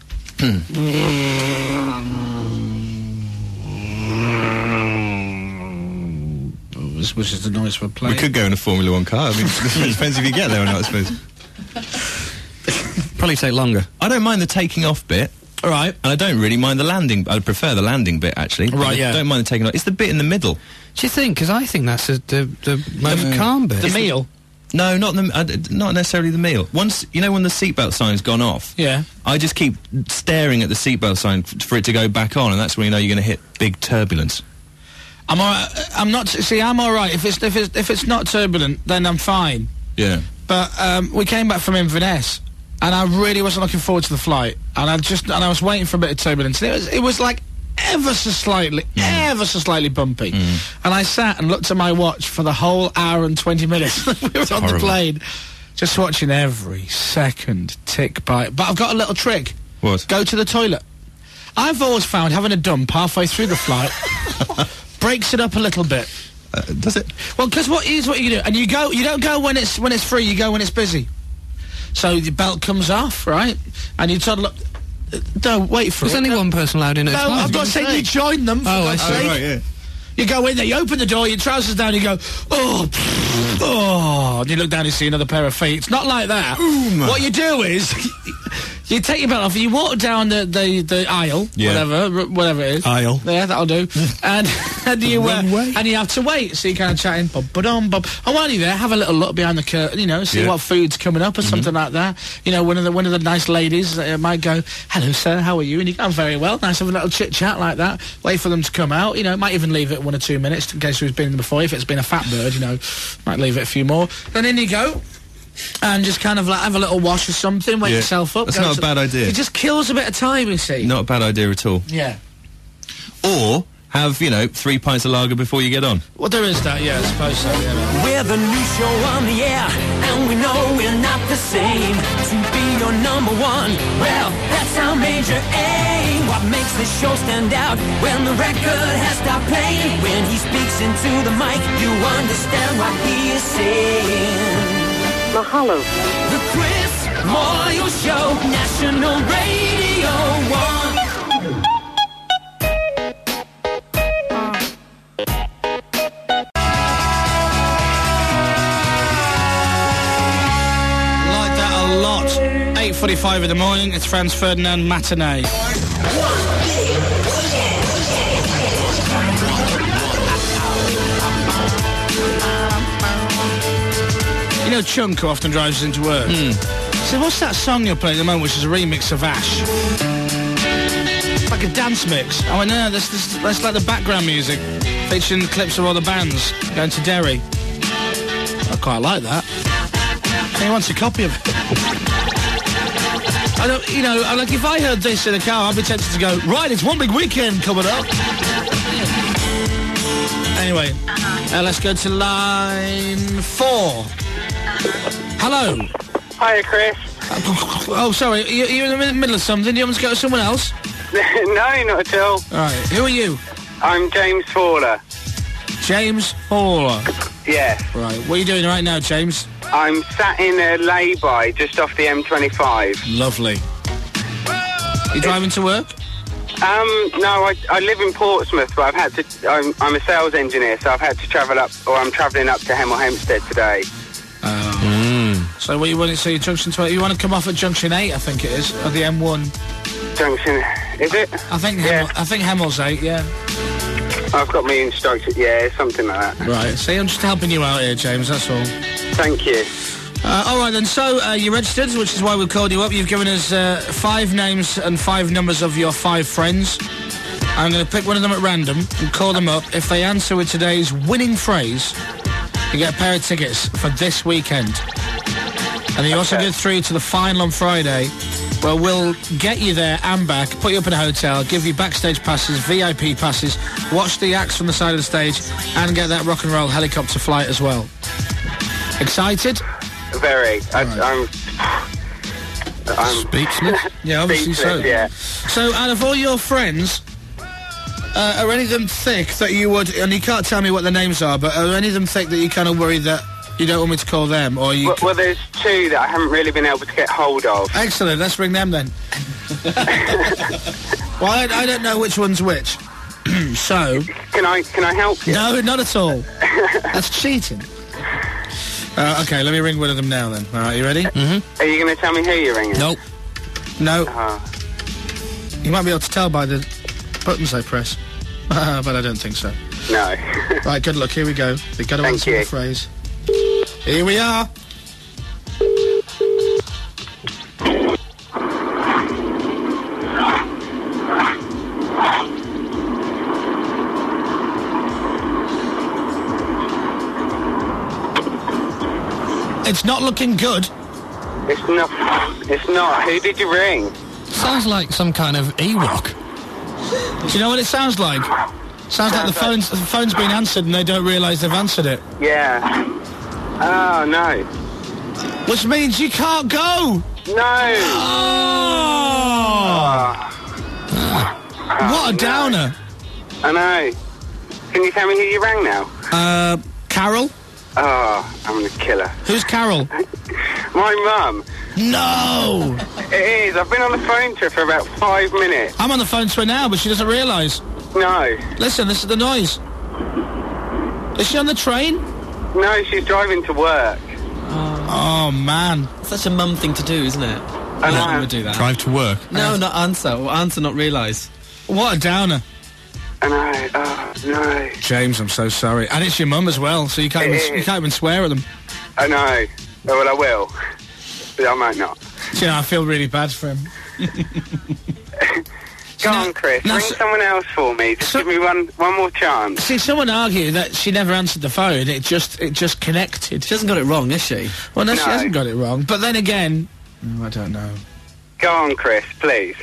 Which which is the noise for a plane. We could go in a Formula One car. I mean, it depends if you get there or not, I suppose. Probably take longer. I don't mind the taking off bit. All right. And I don't really mind the landing. I prefer the landing bit, actually. Right, I yeah. don't mind the taking off. It's the bit in the middle. Do you think? Because I think that's a, the, the most The- calm bit. The meal? No, not the, uh, not necessarily the meal. Once, you know, when the seatbelt sign's gone off, Yeah. I just keep staring at the seatbelt sign f- for it to go back on, and that's when you know you're going to hit big turbulence. I'm all right. I'm not. See, I'm all right. If it's if it's if it's not turbulent, then I'm fine. Yeah. But um, we came back from Inverness, and I really wasn't looking forward to the flight. And I just and I was waiting for a bit of turbulence. And it was it was like ever so slightly, ever so slightly bumpy. And I sat and looked at my watch for the whole hour and twenty minutes we were on the horrible. plane, just watching every second tick by. But I've got a little trick. What? Go to the toilet. I've always found having a dump halfway through the flight breaks it up a little bit. Uh, does it? Well, because what is what you do, and you go, you don't go when it's when it's free, you go when it's busy. So the belt comes off, right? And you toddle up. Uh, no, wait for There's it. only No, one person allowed in at a No, time. I'm not saying you join them. For Oh, I God's see. sake. Right, yeah. You go in there, you open the door, your trousers down, you go, oh, oh, and you look down and see another pair of feet. It's not like that. What you do is, you take your belt off and you walk down the, the, the aisle, Yeah. whatever, r- whatever it is. Aisle. Yeah, that'll do. and and you uh, runway. and you have to wait. So you're kind of chatting, bum, ba-dum, bum. And while you're there, have a little look behind the curtain, you know, see Yeah. what food's coming up or something like that. You know, one of the one of the nice ladies uh, might go, hello, sir, how are you? And you go, I'm very well. Nice, have a little chit chat like that. Wait for them to come out. You know, might even leave it one or two minutes in case who's been in before. If it's been a fat bird, you know, might leave it a few more. Then in you go. And just kind of like have a little wash or something, wake Yeah. yourself up. That's go not a to- bad idea. It just kills a bit of time, you see. Not a bad idea at all. Yeah. Or have, you know, three pints of lager before you get on. Well, there is that, yeah, I suppose so, yeah. We're the new show on the air, and we know we're not the same. To be your number one, well, that's our major aim. What makes this show stand out when the record has stopped playing? When he speaks into the mic, you understand what he is saying. Mahalo. The Chris Moyle Show, National Radio one. Like that a lot. eight forty-five in the morning, it's Franz Ferdinand Matinee. You know Chunk, who often drives us into work? So what's that song you're playing at the moment, which is a remix of Ash? It's like a dance mix. I went, no, that's, that's, that's like the background music, featuring clips of all the bands going to Derry. I quite like that. He wants a copy of it. I don't, you know, like if I heard this in a car, I'd be tempted to go, right, it's one big weekend coming up. Anyway, uh, let's go to line four. Hello. Hiya, Chris. Oh, sorry, you, you're in the middle of something. Do you want to go to someone else? No, not at all. All right, who are you? I'm James Fowler. James Fowler. Yeah. Right, what are you doing right now, James? I'm sat in a lay-by just off the M twenty-five. Lovely. You driving to work? Um, no, I, I live in Portsmouth, but I've had to. I'm, I'm a sales engineer, so I've had to travel up, or I'm travelling up to Hemel Hempstead today. Oh. So what you want? So you junction twelve. You want to come off at junction eight, I think it is, or the M one. Junction, is it? I think. Hemel, I think Hemel's eight. Yeah. I've got me instructed. Yeah, something like that. Right. See, I'm just helping you out here, James. That's all. Thank you. Uh, all right then. So uh, you registered, which is why we've called you up. You've given us uh, five names and five numbers of your five friends. I'm going to pick one of them at random and call them up. If they answer with today's winning phrase, you get a pair of tickets for this weekend. And then you also get through to the final on Friday, where we'll get you there and back, put you up in a hotel, give you backstage passes, V I P passes, watch the acts from the side of the stage, and get that rock and roll helicopter flight as well. Excited? Very. I, I'm. I'm speechless. Yeah, obviously so. Speechless, yeah. So, out of all your friends, uh, are any of them thick that you would, and you can't tell me what the names are, but are any of them thick that you kind of worry that you don't want me to call them, or you? Well, well, there's two that I haven't really been able to get hold of. Excellent. Let's bring them then. Well, I, I don't know which one's which. So. Can I? Can I help you? No, not at all. That's cheating. Uh, okay, let me ring one of them now then. All right, you ready? Mm-hmm. Are you going to tell me who you're ringing? Nope. No. Oh. You might be able to tell by the buttons I press. Uh, but I don't think so. No. Right, good luck. Here we go. We've got to Thank answer you. the phrase. Here we are. It's not looking good. It's not. It's not. Who did you ring? Sounds like some kind of Ewok. Do you know what it sounds like? Sounds like the phone's, the phone's been answered and they don't realise they've answered it. Yeah. Oh, no. Which means you can't go! No! Oh! What a downer. I know. Can you tell me who you rang now? Uh, Carol? Oh, I'm gonna kill her. Who's Carol? My mum. No! It is. I've been on the phone to her for about five minutes. I'm on the phone to her now, but she doesn't realise. No. Listen, this is the noise. Is she on the train? No, she's driving to work. Oh, man. Such a mum thing to do, isn't it? I know. I would do that. Drive to work. No, not answer. Or answer, not realise. What a downer. I know. Oh, no. James, I'm so sorry. And it's your mum as well, so you can't, It even, you is. can't even swear at them. I know. Oh, well, I will. But I might not. Do you know, I feel really bad for him. Go on, Chris. no, Ring so- someone else for me. Just give me one one more chance. See, someone argued that she never answered the phone. It just it just connected. She hasn't got it wrong, has she? Well, no, she No. hasn't got it wrong. But then again... Oh, I don't know. Go on, Chris, please.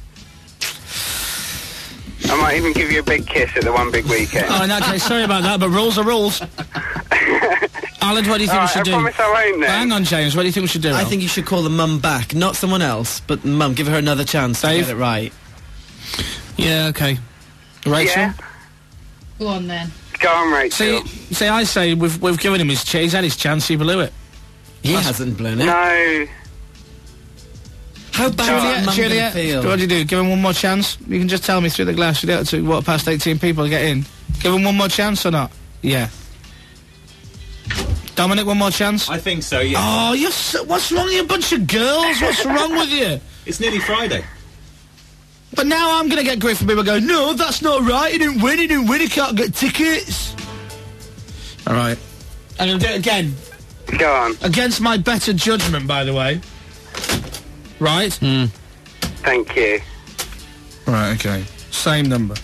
I might even give you a big kiss at the one big weekend. Oh, in that case, sorry about that, but rules are rules. Alan, what do you think All we right, should I do? promise I won't then. Hang on, James, what do you think we should do? I Al? think you should call the mum back, not someone else, but the mum. Give her another chance Dave? to get it right. Yeah, okay. Rachel? Yeah? Go on then. Go on, Rachel. See, see, I say we've we've given him his chance. He's had his chance. He blew it. He hasn't blown it. No. How bad Juliet, is mum Juliet, gonna feel? what do you do? Give him one more chance? You can just tell me through the glass. You don't have to walk past eighteen people to get in. Give him one more chance or not? Yeah. Dominic, one more chance? I think so, yeah. Oh, you're so, what's wrong with you, bunch of girls? What's wrong with you? It's nearly Friday. But now I'm going to get grief from people going, no, that's not right. He didn't win. He didn't win. He can't get tickets. All right. I'm going to do it again. Go on. Against my better judgment, by the way. Right? Hmm. Thank you. Right, okay. Same number.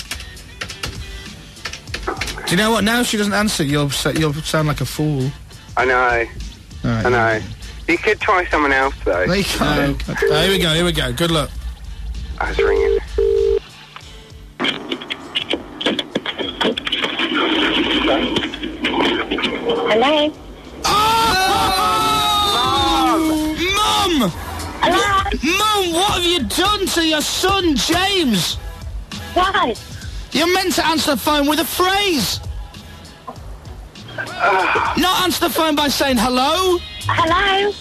Do you know what? Now if she doesn't answer, you'll sa- you'll sound like a fool. I know. Right. I know. You could try someone else, though. No, you can't. Oh, here we go, here we go. Good luck. I was ringing. Hello? Mum! Hello? Mum, what have you done to your son, James? Why? You're meant to answer the phone with a phrase. Not answer the phone by saying hello. Hello?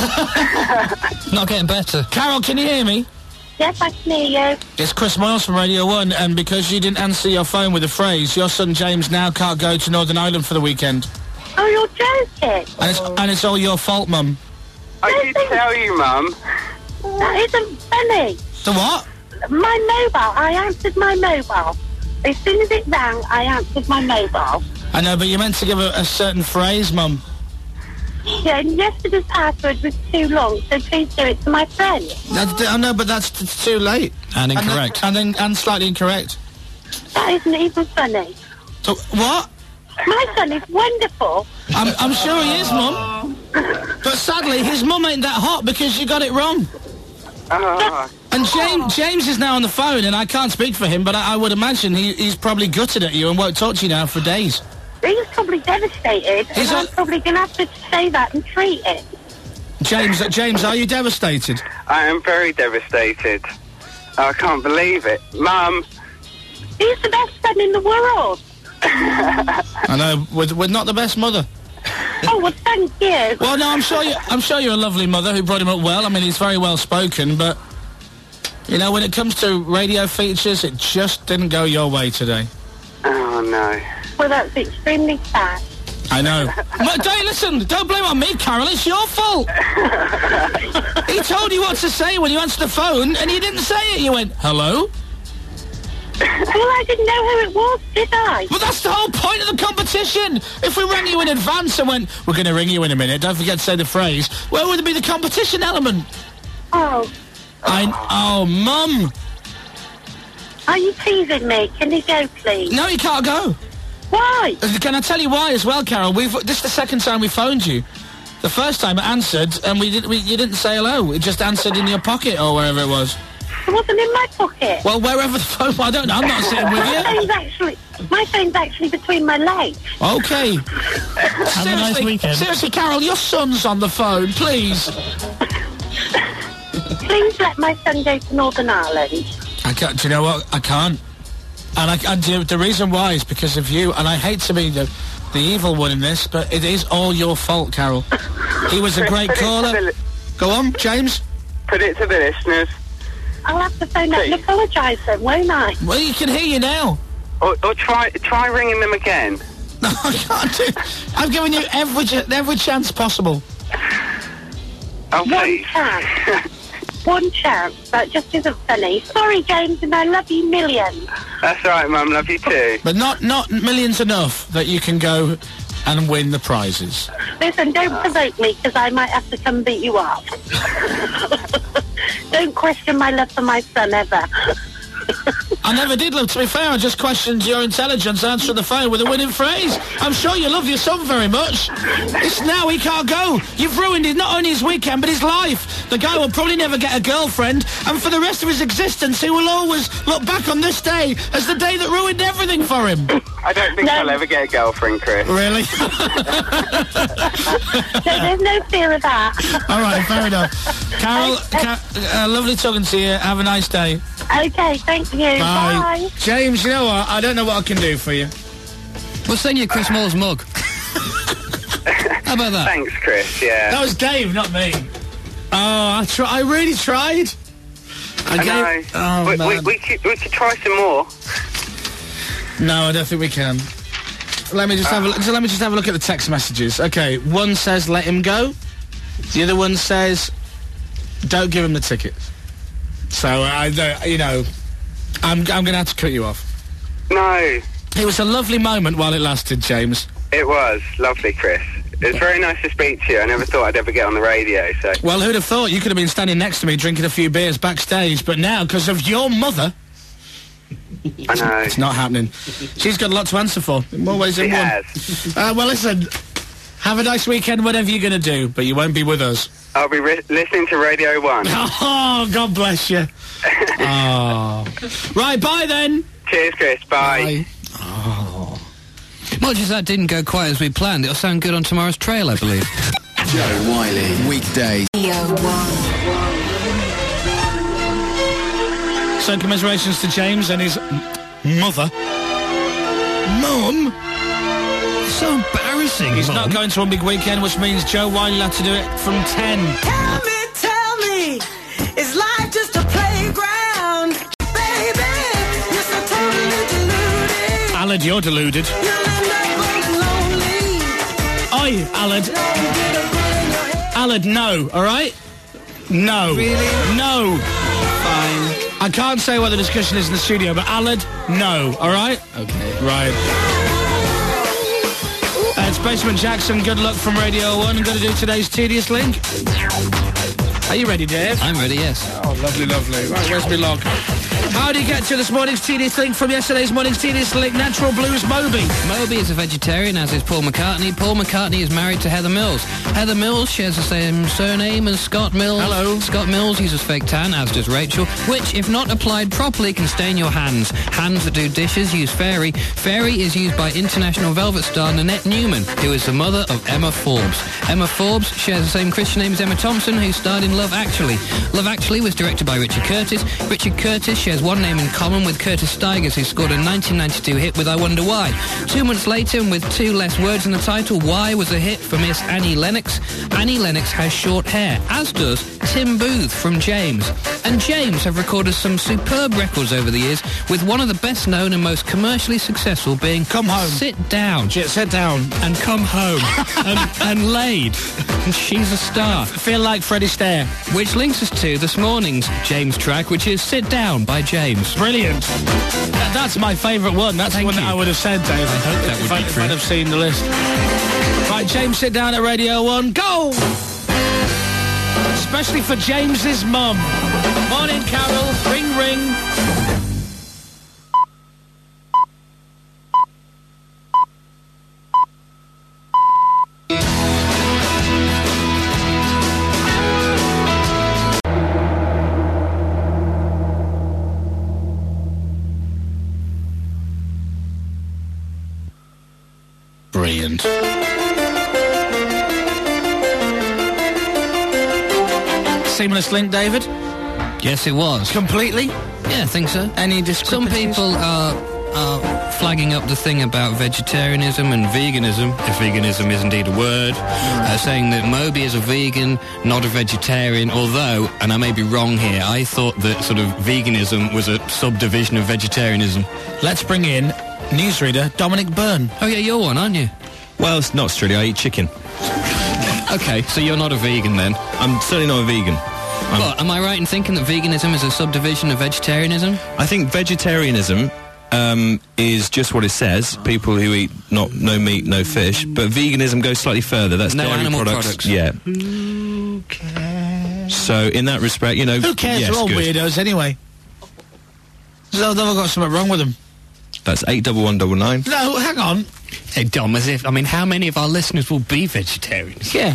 Not getting better. Carol, can you hear me? Yes, I can hear you. It's Chris Miles from Radio one, and because you didn't answer your phone with a phrase, your son James now can't go to Northern Ireland for the weekend. Oh, you're joking? And it's, and it's all your fault, Mum. I did tell you, Mum. That isn't funny. The what? My mobile. I answered my mobile. As soon as it rang, I answered my mobile. I know, but you're meant to give a, a certain phrase, Mum. Yeah, and yesterday's password was too long, so please do it to my friend. That's, I know, but that's t- too late. And And, incorrect. then, and, then, and slightly incorrect. That isn't even funny. So, what? My son is wonderful. I'm, I'm sure he is, Mum. But sadly, his mum ain't that hot because you got it wrong. Oh, And James, James is now on the phone, and I can't speak for him, but I, I would imagine he, he's probably gutted at you and won't talk to you now for days. He's probably devastated, He's and I'm a- probably going to have to say that and treat it. James, uh, James, are you devastated? I am very devastated. I can't believe it. Mum. He's the best son in the world. I know, we're, we're not the best mother. Oh, well, thank you. Well, no, I'm sure you, I'm sure you're a lovely mother who brought him up well. I mean, he's very well spoken, but you know, when it comes to radio features, it just didn't go your way today. Oh, no. Well, that's extremely sad. I know. But don't listen. Don't blame it on me, Carol. It's your fault. He told you what to say when you answered the phone, and you didn't say it. You went, hello? Well, I didn't know who it was, did I? But that's the whole point of the competition. If we rang you in advance and went, we're going to ring you in a minute, don't forget to say the phrase, where would there be the competition element? Oh, I... Oh, Mum. are you teasing me? Can you go, please? No, you can't go. Why? Can I tell you why as well, Carol? We've this is the second time we phoned you. The first time it answered, and we didn't. We, you didn't say hello. It just answered in your pocket or wherever it was. It wasn't in my pocket. Well, wherever the phone. I don't know. I'm not sitting with My you. phone's actually, my phone's actually between my legs. Okay. Have a nice weekend. Seriously, Carol, your son's on the phone, please. Please let my son go to Northern Ireland. I can't. Do you know what? I can't. And I and you know, the reason why is because of you. And I hate to be the the evil one in this, but it is all your fault, Carol. He was a great Put it to caller. the li- Go on, James. Put it to the listeners. I'll have to phone up and apologise then, won't I? Well, you can hear you now. Or, or try try ringing them again. No, I can't do. I've given you every ch- every chance possible. Oh, One please. chance. One chance. That just isn't funny. Sorry, James, and I love you millions. That's all right, Mum. Love you too. But not not millions enough that you can go and win the prizes. Listen, don't provoke me, because I might have to come beat you up. Don't question my love for my son, ever. I never did, love. To be fair, I just questioned your intelligence answering the phone with a winning phrase. I'm sure you love your son very much. It's now he can't go. You've ruined his, not only his weekend, but his life. The guy will probably never get a girlfriend, and for the rest of his existence, he will always look back on this day as the day that ruined everything for him. I don't think No. I'll ever get a girlfriend, Chris. Really? So there's no fear of that. All right, fair enough. Carol, Ca- uh, lovely talking to you. Have a nice day. Okay, thank you. Bye. James, you know what? I don't know what I can do for you. We'll send you Chris Moore's mug. How about that? Thanks, Chris. Yeah. That was Dave, not me. Oh, I try. I really tried. I, I gave- know. Oh, we, we, man. we, could, we could try some more. No, I don't think we can. Let me just have a look. So let me just have a look at the text messages. Okay, one says let him go. The other one says don't give him the tickets. So I don't. You know, I'm I'm going to have to cut you off. No. It was a lovely moment while it lasted, James. It was lovely, Chris. It was very nice to speak to you. I never thought I'd ever get on the radio, so... Well, who'd have thought you could have been standing next to me drinking a few beers backstage, but now, because of your mother... I know. It's not happening. She's got a lot to answer for, in more ways than She one. has. Uh, well, listen, have a nice weekend, whatever you're going to do, but you won't be with us. I'll be ri- listening to Radio one. Oh, God bless you. Oh. Right, bye then. Cheers, Chris. Bye. Oh. Much as that didn't go quite as we planned, it'll sound good on tomorrow's trail, I believe. Joe Wiley, weekdays. So commiserations to James and his m- mother. Mum? So embarrassing, He's Mum. not going to a big weekend, which means Joe Wiley had to do it from ten. Tell me, tell me, is life just a playground? Baby, you're so totally deluded. Aled, you're deluded. You'll end up both lonely. Oi, Aled. Don't get a bullet in your head. Aled, no, all right? No. Really? No. Fine. I can't say what the discussion is in the studio, but Aled, no, all right? Okay. Right. Uh, it's Basement Jackson. Good luck from Radio one. I'm going to do today's tedious link. Are you ready, Dave? I'm ready, yes. Oh, lovely, lovely. Right, where's my log? How do you get to this morning's tedious link from yesterday's morning's tedious link? Natural Blues Moby. Moby is a vegetarian, as is Paul McCartney. Paul McCartney is married to Heather Mills. Heather Mills shares the same surname as Scott Mills. Hello. Scott Mills uses fake tan, as does Rachel, which, if not applied properly, can stain your hands. Hands that do dishes use Fairy. Fairy is used by international Velvet star Nanette Newman, who is the mother of Emma Forbes. Emma Forbes shares the same Christian name as Emma Thompson, who starred in Love Actually. Love Actually was directed by Richard Curtis. Richard Curtis shares one name in common with Curtis Stigers, who scored a nineteen ninety-two hit with I Wonder Why. Two months later, and with two less words in the title, Why was a hit for Miss Annie Lennox. Annie Lennox has short hair, as does Tim Booth from James. And James have recorded some superb records over the years, with one of the best known and most commercially successful being Come Home. Sit Down. J- Sit down. And Come Home. and, and Laid. And She's a Star. Feel like Freddie Stair. Which links us to this morning's James track, which is Sit Down by James. Brilliant. That- that's my favourite one. That's the Thank one that you. I would have said, Dave. I hope that would if I, be if true. I'd have seen the list. Right, James, sit down at Radio one. Go! Especially for James's mum. Morning, Carol. Ring, ring. Brilliant. Seamless link, David? Yes, it was. Completely? Yeah, I think so. Any Some discrepancies? people are are flagging up the thing about vegetarianism and veganism, if veganism is indeed a word, uh, saying that Moby is a vegan, not a vegetarian, although, and I may be wrong here, I thought that sort of veganism was a subdivision of vegetarianism. Let's bring in newsreader Dominic Byrne. Oh yeah, you're one, aren't you? Well, it's not really. I eat chicken. Okay, so you're not a vegan then? I'm certainly not a vegan. I'm What, am I right in thinking that veganism is a subdivision of vegetarianism? I think vegetarianism um, is just what it says. People who eat not no meat, no fish. But veganism goes slightly further. That's No dairy animal products. products. Yeah. Who cares? So in that respect, you know, Who cares? yes, They're all good. weirdos anyway. So they've all got something wrong with them. That's eight double one double nine. No, hang on. Hey, Dom, as if, I mean, how many of our listeners will be vegetarians? Yeah.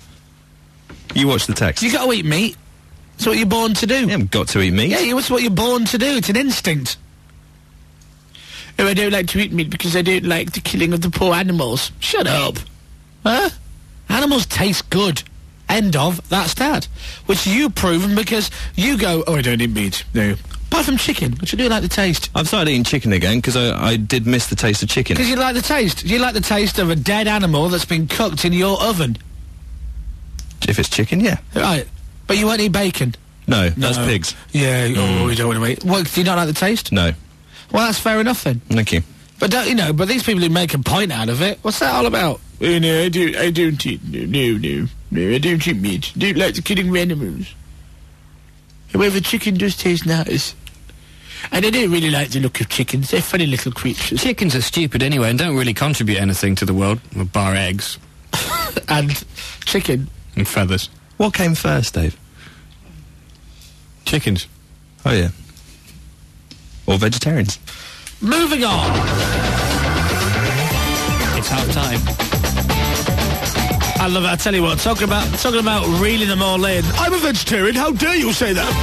You watch the text. You got to eat meat. It's what you're born to do. You haven't got to eat meat. Yeah, it's what you're born to do. It's an instinct. Oh, I don't like to eat meat because I don't like the killing of the poor animals. Shut up. Huh? Animals taste good. End of. That's that. Which you've proven because you go, oh, I don't eat meat. No. Apart from chicken, which I do like the taste. I've started eating chicken again because I, I did miss the taste of chicken. Because you like the taste. You like the taste of a dead animal that's been cooked in your oven. If it's chicken, yeah. Right. But you won't eat bacon. No, that's pigs. Yeah, oh, you don't want to eat. What, do you not like the taste? No. Well, that's fair enough then. Thank you. But don't, you know, but these people who make a point out of it, what's that all about? Oh, no, I don't, I don't eat, no, no, no, no, I don't eat meat. I don't like the killing of animals. However, chicken does taste nice. And I don't really like the look of chickens. They're funny little creatures. Chickens are stupid anyway and don't really contribute anything to the world, bar eggs. And chicken. And feathers. What came first, Dave? Chickens. Oh, yeah. Or vegetarians. Moving on. It's half time. I love it. I tell you what, talking about talking about reeling them all in. I'm a vegetarian. How dare you say that?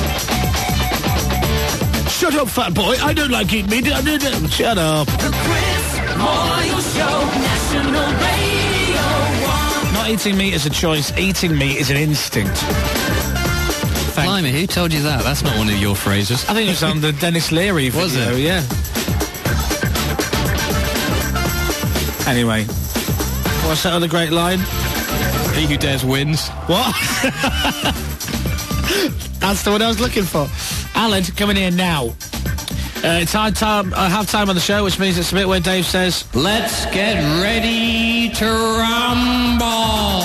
Shut up, fat boy. I don't like eating meat. I don't, don't. Shut up. The Chris Moyle Show, National Radio one. Not eating meat is a choice. Eating meat is an instinct. Thank Blimey, who told you that? That's not one of your phrases. I think it was on the Dennis Leary video. Was it? Yeah. Anyway. What's that other great line? He who dares wins. What? That's the one I was looking for. Alan, coming in now. Uh, it's hard time, uh, half time on the show, which means it's a bit where Dave says, Let's get ready to rumble.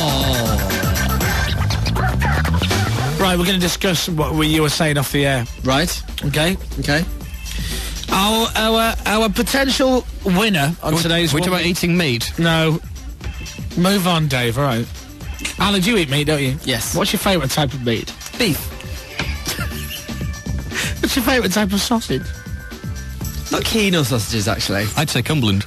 right, we're going to discuss what we, you were saying off the air. Right. Okay? Okay. Our our our potential winner on today's... We're talking about eating meat. No. Move on, Dave, all right. Alan, do you eat meat, don't you? Yes. What's your favourite type of meat? Beef. What's your favourite type of sausage? Not keen on sausages, actually. I'd say Cumberland.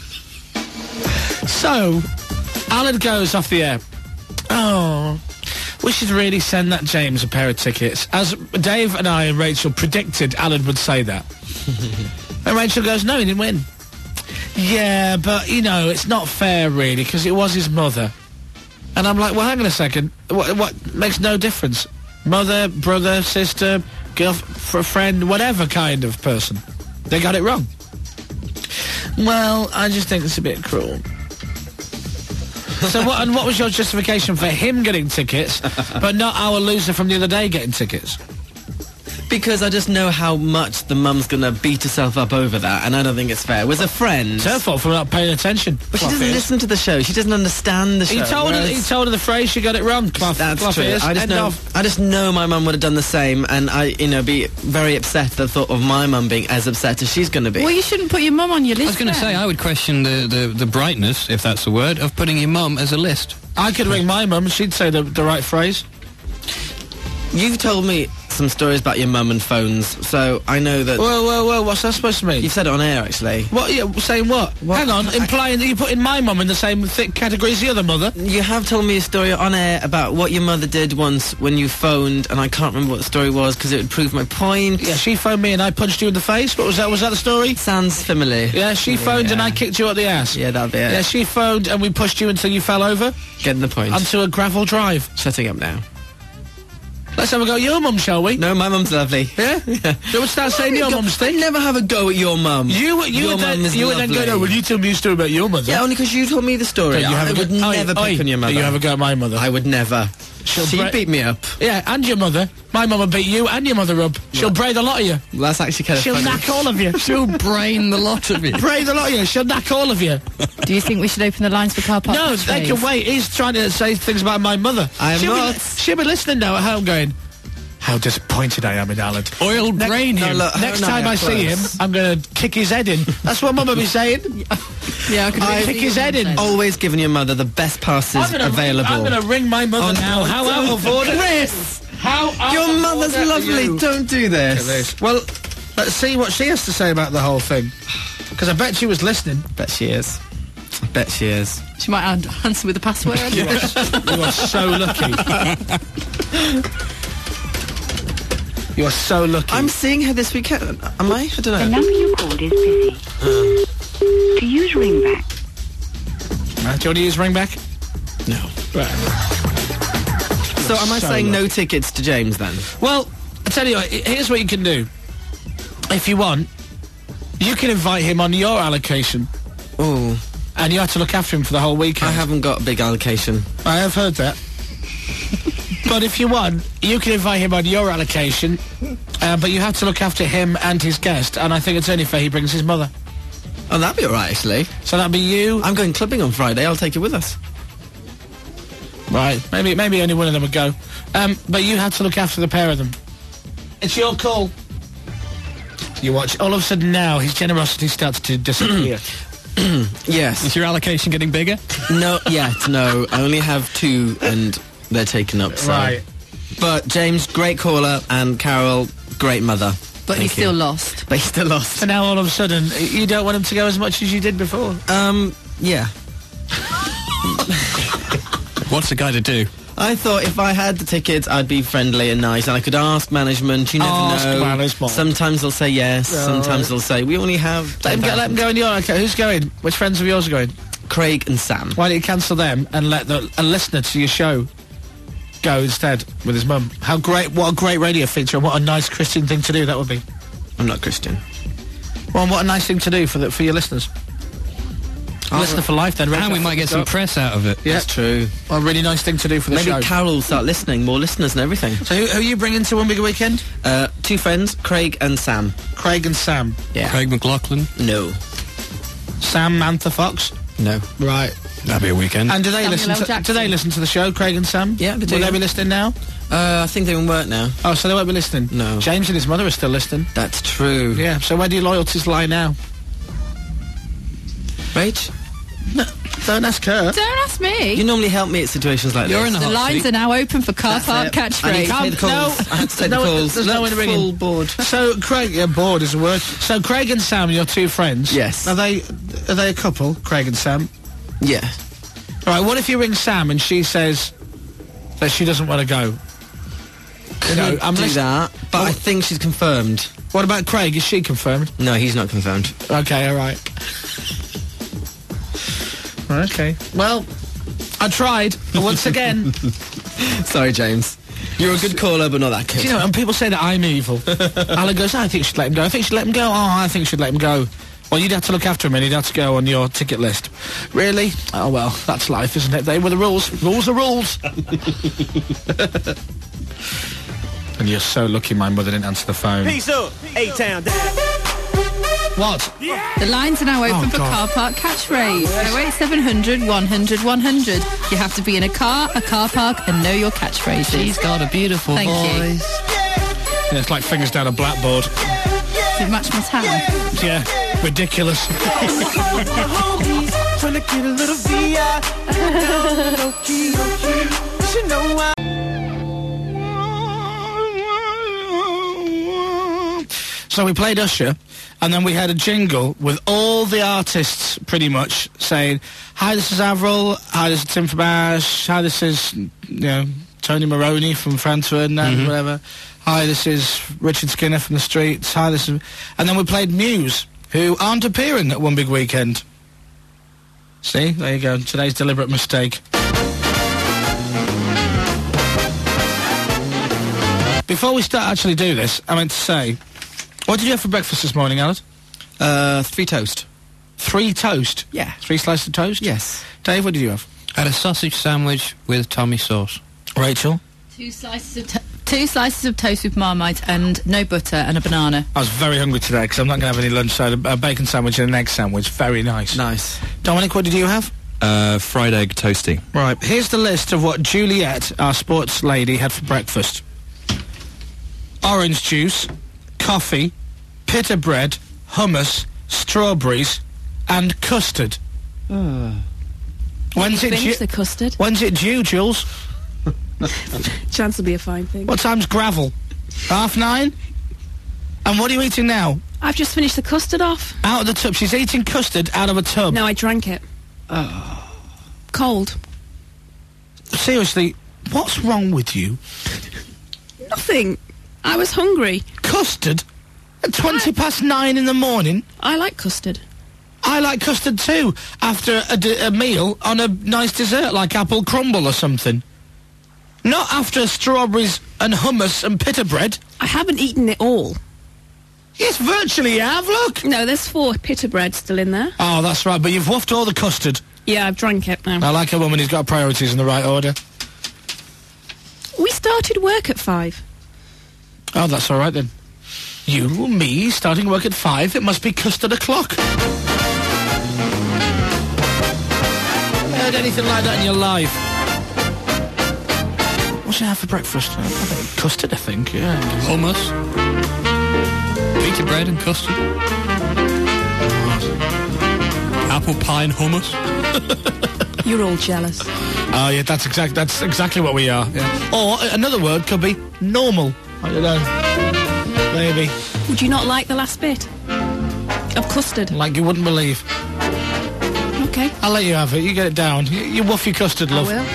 So, Alan goes off the air. Oh, we should really send that James a pair of tickets. As Dave and I and Rachel predicted Alan would say that. And Rachel goes, no, he didn't win. Yeah, but, you know, it's not fair, really, because it was his mother. And I'm like, well, hang on a second. What, what makes no difference? Mother, brother, sister, girlfriend, friend, whatever kind of person. They got it wrong. Well, I just think it's a bit cruel. So what, and what was your justification for him getting tickets, but not our loser from the other day getting tickets? Because I just know how much the mum's gonna beat herself up over that, and I don't think it's fair. It was a friend. It's her fault for not paying attention. But she doesn't listen to the show. She doesn't understand the show. He told her. whereas- He told her the phrase. She got it wrong. Cloth, That's cloth true. ears, I just end know. of. I just know my mum would have done the same, and I, you know, be very upset at the thought of my mum being as upset as she's going to be. Well, you shouldn't put your mum on your list. I was going to then. say, I would question the, the, the brightness, if that's a word, of putting your mum as a list. I could ring my mum and she'd say the, the right phrase. You've told me some stories about your mum and phones, so I know that. Whoa, whoa, whoa! What's that supposed to mean? You've said it on air, actually. What? Yeah, saying what? Hang on, implying that you're putting my mum in the same thick category as the other mother. You have told me a story on air about what your mother did once when you phoned, and I can't remember what the story was because it would prove my point. Yeah, she phoned me and I punched you in the face. What was that? Was that the story? Sounds familiar. Yeah, she phoned and I kicked you up the ass. Yeah, that'll be it. Yeah, she phoned and we pushed you until you fell over Getting the point. onto a gravel drive. Shutting up now. Let's have a go at your mum, shall we? No, my mum's lovely. Yeah? Yeah. So we'll start saying your mum's thing. I never have a go at your mum. You, you your would then, mum is you would then go, lovely. no, well, you tell me a story about your mother. Yeah, only because you told me the story. So you have I a would go- never Oi, pick oi, on your mother. You have a go at my mother. I would never. She'll She bra- beat me up. Yeah, and your mother. My mum will beat you and your mother up. She'll braid the lot of you. Well, that's actually kind of She'll funny. knack all of you. She'll brain the lot of you. Braid the lot of you. She'll knack all of you. Do you think we should open the lines for car park? No, they can wait. He's trying to say things about my mother. I am she'll not. Be, she'll be listening now at home going, how disappointed I am in Alan. Oil Ne- brain no, him. look, Next no, time yeah, I see him, close. I'm going to kick his head in. That's what Mum will be saying. Yeah, I could I really kick see his what head Mum in. said. Always giving your mother the best passes I'm gonna available. Ring, I'm going to ring my mother Oh, now. no, How don't. out of order. Chris! How out Your of mother's order are lovely. you? Don't do Look at this. this. Well, let's see what she has to say about the whole thing. Because I bet she was listening. Bet she is. I bet she is. She might an- answer with the password. You are, you are so lucky. You are so lucky. I'm seeing her this weekend. Am I? I don't know. The number you called is busy. To use ringback. Uh, do you want to use ringback? No. Right. So am I So saying no lucky. tickets to James then? Well, I tell you what, i- here's what you can do. If you want, you can invite him on your allocation, Oh, and you have to look after him for the whole weekend. I haven't got a big allocation. I have heard that. But if you want, you can invite him on your allocation, uh, but you have to look after him and his guest, and I think it's only fair he brings his mother. Oh, that'd be alright actually. So that'd be you. I'm going clubbing on Friday. I'll take it with us. Right, maybe maybe only one of them would go. Um, but you have to look after the pair of them. It's your call. You watch, all of a sudden now, his generosity starts to disappear. Yes. Is your allocation getting bigger? No, yet, no. I only have two and they're taken up, so. Right. But James, great caller, and Carol, great mother. But he's Thank you. still lost. But he's still lost. So now all of a sudden, you don't want him to go as much as you did before. Um, yeah. What's the guy to do? I thought if I had the tickets, I'd be friendly and nice, and I could ask management. You never Ask know. management. Sometimes they'll say yes. Yeah, sometimes alright. they'll say we only have. Let him, go, let him go in your, okay, who's going? Which friends of yours are going? Craig and Sam. Why don't you cancel them and let the, a listener to your show go instead with his mum? How great, what a great radio feature, and what a nice Christian thing to do that would be. I'm not Christian. Well, what a nice thing to do for the, for your listeners. Listener for life then. And we might get some press out of it. Yeah. That's true. Well, a really nice thing to do for the Maybe show. Carol will start listening, more listeners and everything. So who, who are you bringing to One Big Weekend? Uh, two friends, Craig and Sam. Craig and Sam. Yeah. Craig McLaughlin? No. Sam Mantha Fox. No. Right. That'd be a weekend. And do they Samuel listen? L. To, do Jackson. they listen to the show, Craig and Sam? Yeah, they do, Will yeah. they be listening now? Uh, I think they're in work now. Oh, so they won't be listening. No. James and his mother are still listening. That's true. Yeah. So where do your loyalties lie now? Rach, No, don't ask her. Don't ask me. you normally help me at situations like You're this. in a the hot lines seat. are now open for car That's park it. I need catchphrase. to take the calls. No. I have to take No, the calls. there's no one Look, ringing. full board. So Craig, yeah, bored is a word. So Craig and Sam, your two friends. Yes. Are they? Are they a couple? Craig and Sam. Yeah. All right. What if you ring Sam and she says that she doesn't want to go? You know, Could I'm do listening- that, but I think she's confirmed. What about Craig? Is she confirmed? No, he's not confirmed. Okay. All right. Okay. Well, I tried but once again. Sorry, James. You're a good caller, but not that good. Do you know, and people say that I'm evil. Alan goes, I think you should let him go. I think you should let him go. Oh, I think you should let him go. Well, you'd have to look after him and he'd have to go on your ticket list. Really? Oh, well, that's life, isn't it? They were the rules. Rules are rules. And you're so lucky my mother didn't answer the phone. Peace up, A-Town Dad. What? The lines are now open Oh, for God. car park catchphrase. oh eight seven hundred one hundred one hundred. You have to be in a car, a car park, and know your catchphrases. She's got a beautiful Thank you. voice. Yeah, it's like fingers down a blackboard. Does it match my tan? Yeah, ridiculous. Trying to get a little V I. Low-key, low-key. You know I. So we played Usher, and then we had a jingle with all the artists pretty much saying, hi, this is Avril, hi, this is Tim Fabash, hi, this is, you know, Tony Maroney from France Ferdinand, Mhm. whatever. Hi, this is Richard Skinner from the Streets. Hi, this is... And then we played Muse, who aren't appearing at One Big Weekend. See? There you go. Today's deliberate mistake. before we start actually do this, I meant to say, what did you have for breakfast this morning, Alan? Uh, three toast. Three toast? Yeah. Three slices of toast? Yes. Dave, what did you have? I had a sausage sandwich with Tommy sauce. Rachel? Two slices of to- two slices of toast with Marmite and no butter and a banana. I was very hungry today because I'm not going to have any lunch, so I had a, a bacon sandwich and an egg sandwich. Very nice. Nice. Dominic, what did you have? Uh, fried egg toasty. Right, here's the list of what Juliet, our sports lady, had for breakfast. Orange juice, coffee, pita bread, hummus, strawberries, and custard. Uh. When's it Finish due? the custard. When's it due, Jules? Chance will be a fine thing. What time's gravel? Half nine? And what are you eating now? I've just finished the custard off. Out of the tub. She's eating custard out of a tub. No, I drank it. Oh. Cold. Seriously, what's wrong with you? Nothing. I was hungry. Custard? At twenty past nine in the morning? I like custard. I like custard too, after a, d- a meal on a nice dessert like apple crumble or something. Not after strawberries and hummus and pita bread. I haven't eaten it all. Yes, virtually you have, look. No, there's four pita bread still in there. Oh, that's right, but you've woofed all the custard. Yeah, I've drank it now. I like a woman who's got priorities in the right order. We started work at five. Oh, that's all right then. You, me, starting work at five, it must be custard o'clock. Heard anything like that in your life? What should I have for breakfast? I think custard, I think, yeah. Hummus. Pita bread and custard. Apple pie and hummus. You're all jealous. Oh, yeah, that's, exact, that's exactly what we are. Yeah. Or uh, another word could be normal. I don't know. Maybe. Would you not like the last bit of custard? Like you wouldn't believe. Okay. I'll let you have it. You get it down. You, you woof your custard, love. I will.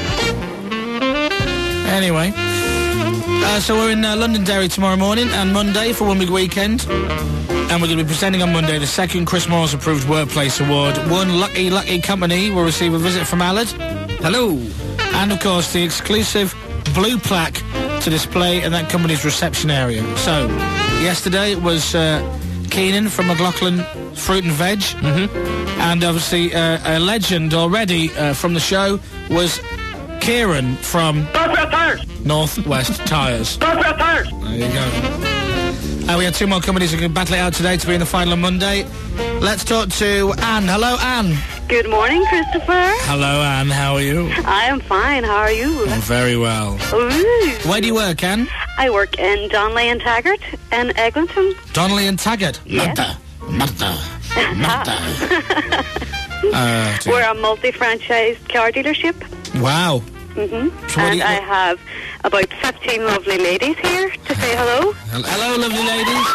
Yeah. Anyway. Uh, so we're in uh, Londonderry tomorrow morning and Monday for one big weekend. And we're going to be presenting on Monday the second Chris Moores Approved Workplace Award. One lucky, lucky company will receive a visit from Alad. Hello. And, of course, the exclusive blue plaque to display in that company's reception area. So, yesterday it was uh, Keenan from McLaughlin Fruit and Veg. Mm-hmm. And, obviously, uh, a legend already uh, from the show was Kieran from Northwest Tires. Northwest Tires. There you go. Uh, we had two more companies who can battle it out today to be in the final on Monday. Let's talk to Anne. Hello, Anne. Good morning, Christopher. Hello, Anne. How are you? I am fine. How are you? Oh, very well. Ooh. Where do you work, Anne? I work in Donnelly and Taggart and Eglinton. Donnelly and Taggart. Yes. Murder. Murder. Murder. uh, dear. We're a multi-franchised car dealership. Wow. Mm-hmm. So what do And you- I have about fifteen lovely ladies here to say hello. Hello, lovely ladies.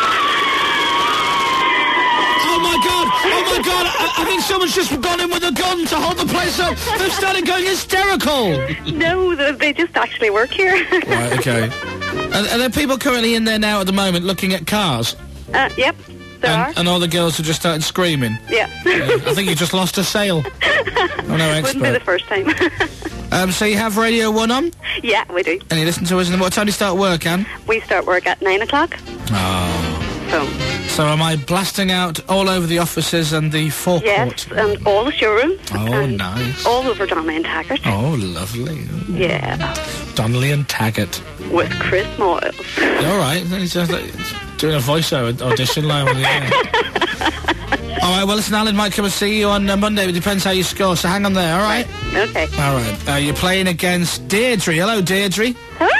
Oh my God! Oh my God! I, I think someone's just gone in with a gun to hold the place up. They've started going hysterical. No, they they just actually work here. Right. Okay. Are, are there people currently in there now at the moment looking at cars? Uh, yep, there and, are. and all the girls have just started screaming. Yeah. I think you just lost a sale. I'm no expert. Wouldn't be the first time. Um, so you have Radio one on, Yeah, we do. and you listen to us. And what time do you start work, Anne? We start work at nine o'clock. Oh. So, So am I blasting out all over the offices and the forecourt? yes, and all the showrooms. Oh, and nice. All over Donnelly and Taggart. Oh, lovely. Yeah, Donnelly and Taggart. with Chris Moyles. All right. He's just like, doing a voiceover audition live on the air. All right, well, listen, Alan might come and see you on uh, Monday. It depends how you score, so hang on there, all right? Okay. All right. Uh, you're playing against Deirdre. Hello, Deirdre.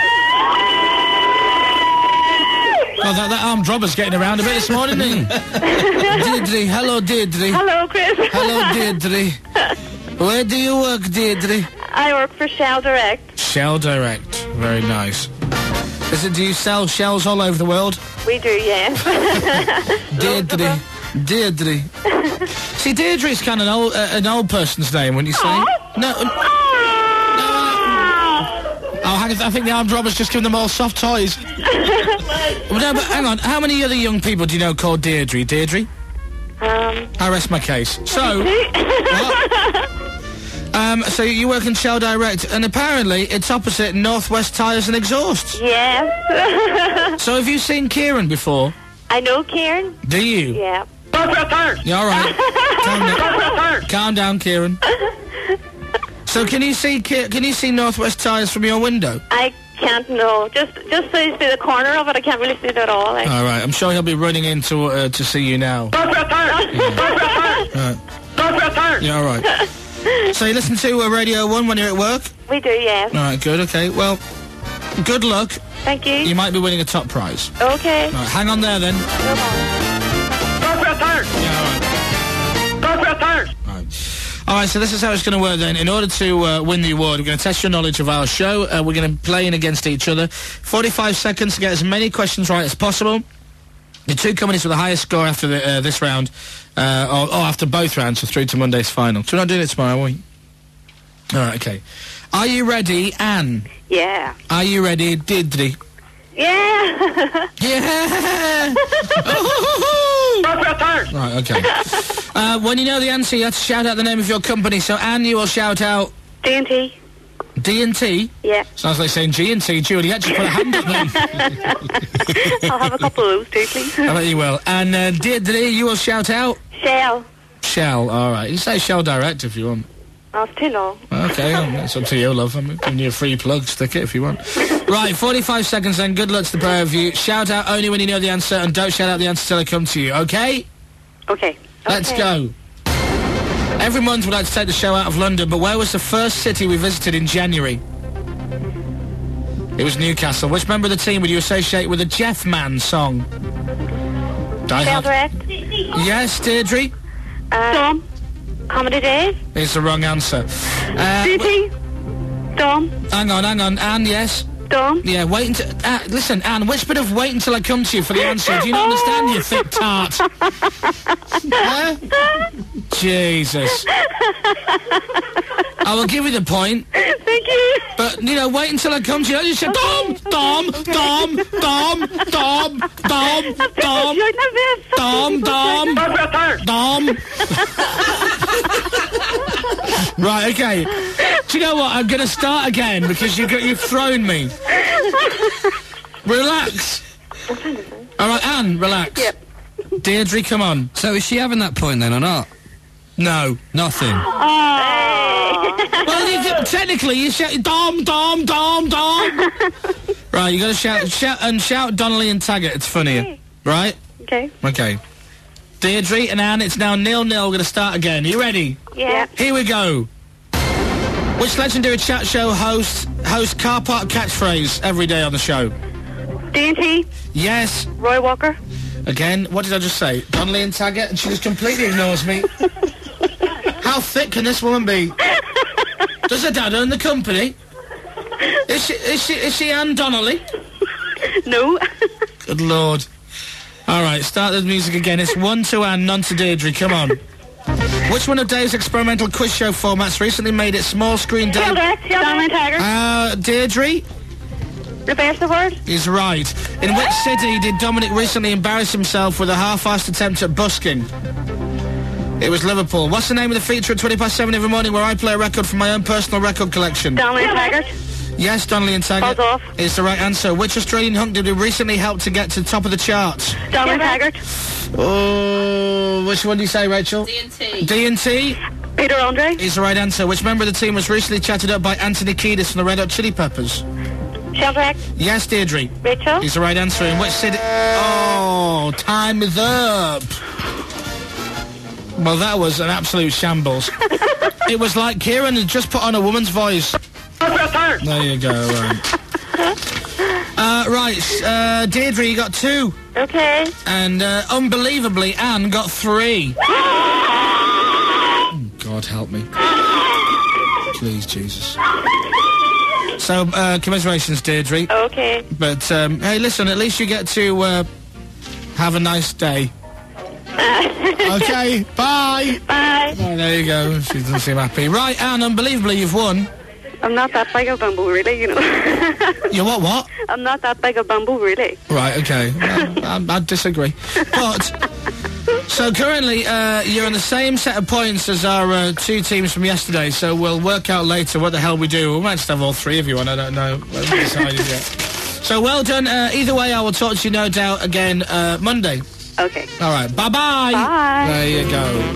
Oh, that, that armed robber's getting around a bit this morning, isn't he? Deirdre. Hello, Deirdre. Hello, Chris. Hello, Deirdre. Where do you work, Deirdre? I work for Shell Direct. Shell Direct. Very nice. Is it, do you sell shells all over the world? We do, yes. Deirdre. Deirdre. See, Deirdre's kind of an old, uh, an old person's name, wouldn't you say? No. uh, no. Oh, hang on, I think the armed robbers just given them all soft toys. Well, no, but hang on. How many other young people do you know called Deirdre? Deirdre? Um, I rest my case. So, what? Um, so you work in Shell Direct, and apparently it's opposite Northwest Tyres and Exhausts. Yes. So have you seen Kieran before? I know Kieran. Do you? Yeah. Yeah, all right. Calm down. Calm down, Kieran. So can you see Ki- can you see Northwest Tyres from your window? I can't know. Just just see the corner of it. I can't really see it at all. Like. All right. I'm sure he'll be running in to uh, to see you now. Yeah. Right. Yeah, all right. So you listen to uh, Radio One when you're at work? We do, yes. All right, good. Okay. Well, good luck. Thank you. You might be winning a top prize. Okay. All right, hang on there then. All right, so this is how it's going to work then. In order to uh, win the award, we're going to test your knowledge of our show. Uh, we're going to play in against each other. forty-five seconds to get as many questions right as possible. The two companies with the highest score after the, uh, this round, uh, or, or after both rounds, are through to Monday's final. So we're not doing it tomorrow, are we? All right, okay. Are you ready, Anne? Yeah. Are you ready, Didri? Yeah. Yeah. Right, okay. Uh, when you know the answer, you have to shout out the name of your company. So, Anne, you will shout out... D and T. D and T? Yeah. Sounds like saying G and T. Julie, actually put a hand up then. I'll have a couple of those too, please. I bet you will. And uh, Deirdre, you will shout out... Shell. Shell, all right. You say Shell Direct if you want. Oh, it's too long. Okay, well, it's up to you, love. I'm giving you a free plug. Stick it if you want. Right, forty-five seconds then. Good luck to the pair of you. Shout out only when you know the answer, and don't shout out the answer till I come to you, okay? Okay. Let's Okay. go. Every month we like to take the show out of London, but where was the first city we visited in January? It was Newcastle. Which member of the team would you associate with the Jeff Man song? Die Shell Hard. Direct. Yes, Deirdre? Uh, Dom. Comedy Days. It's the wrong answer. Uh, D and T. Dom. hang on, hang on. Anne, yes? Dom. Yeah, wait until... Uh, listen, Anne, which bit of wait until I come to you for the answer? Do you not understand, you thick tart? Huh? Jesus. I will give you the point. Thank you. But, you know, wait until I come to you. I just said, Dom, Dom, Dom, Dom, Dom, Dom, Dom, Dom, Dom, Dom. Right, okay. Do you know what? I'm going to start again because you got, you've thrown me. Relax. All right, Anne, relax. Yep. Deirdre, come on. So is she having that point then or not? No. Nothing. Oh. Well, you can, technically, you shout, Dom, Dom, Dom, Dom. Right, you got to shout, shout, and shout Donnelly and Taggart. It's funnier. Right? Okay. Okay. Deirdre and Anne, it's now nil-nil. We're going to start again. Are you ready? Yeah. Here we go. Which legendary chat show hosts host car park catchphrase every day on the show? D and T. Yes. Roy Walker. Again, what did I just say? Donnelly and Taggart, and she just completely ignores me. How thick can this woman be? Does her dad own the company? Is she, is she, is she Anne Donnelly? No. Good Lord. All right, start the music again. It's one to Anne, none to Deirdre. Come on. Which one of Dave's experimental quiz show formats recently made it small screen Shell Dave? Direct. Shell Direct. Tiger. Uh, Deirdre? Reverse the word. Is right. In which city did Dominic recently embarrass himself with a half-assed attempt at busking? It was Liverpool. What's the name of the feature at twenty past seven every morning where I play a record from my own personal record collection? Donnelly and Taggart. Yes, Donnelly and Taggart. Buzz off. Is the right answer. Which Australian hunk did we recently help to get to the top of the charts? Donnelly and Taggart. Oh, which one do you say, Rachel? D and T. D and T? Peter Andre. Is the right answer. Which member of the team was recently chatted up by Anthony Kiedis from the Red Hot Chili Peppers? Shell Direct. Yes, Deirdre. Rachel. Is the right answer. In which city... Oh, time is up. Well, that was an absolute shambles. It was like Kieran had just put on a woman's voice. There you go, right. Uh, right, uh, Deirdre, you got two. Okay. And, uh, unbelievably, Anne got three. Oh, God help me. Please, Jesus. So, uh, commiserations, Deirdre. Okay. But, um, hey, listen, at least you get to, uh, have a nice day. Okay, bye. Bye. Oh, there you go. She doesn't seem happy. Right, Anne, unbelievably, you've won. I'm not that big a bamboo, really, you know. You what, what? I'm not that big a bamboo, really. Right, okay. I, I, I disagree. But, So currently, uh, you're on the same set of points as our uh, two teams from yesterday, so we'll work out later what the hell we do. We might just have all three of you on, I don't know. We haven't decided yet. So well done. Uh, either way, I will talk to you, no doubt, again uh, Monday. Okay. All right. Bye-bye. Bye. There you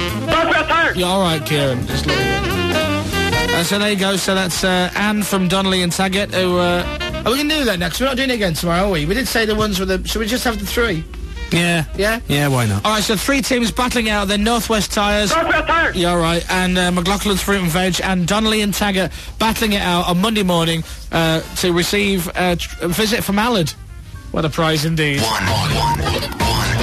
go. You're all right, Kieran. Just look at it. Uh, so there you go. So that's uh, Anne from Donnelly and Taggart, who... Uh, are we going to do that next? We're not doing it again tomorrow, are we? We did say the ones with the... Should we just have the three? Yeah. Yeah? Yeah, why not? All right, so three teams battling out. Then Northwest Tyres. Northwest Tyres! Yeah, all right. And uh, McLaughlin's Fruit and Veg and Donnelly and Taggart battling it out on Monday morning uh, to receive uh, tr- a visit from Allard. What a prize indeed. One, one, one, one.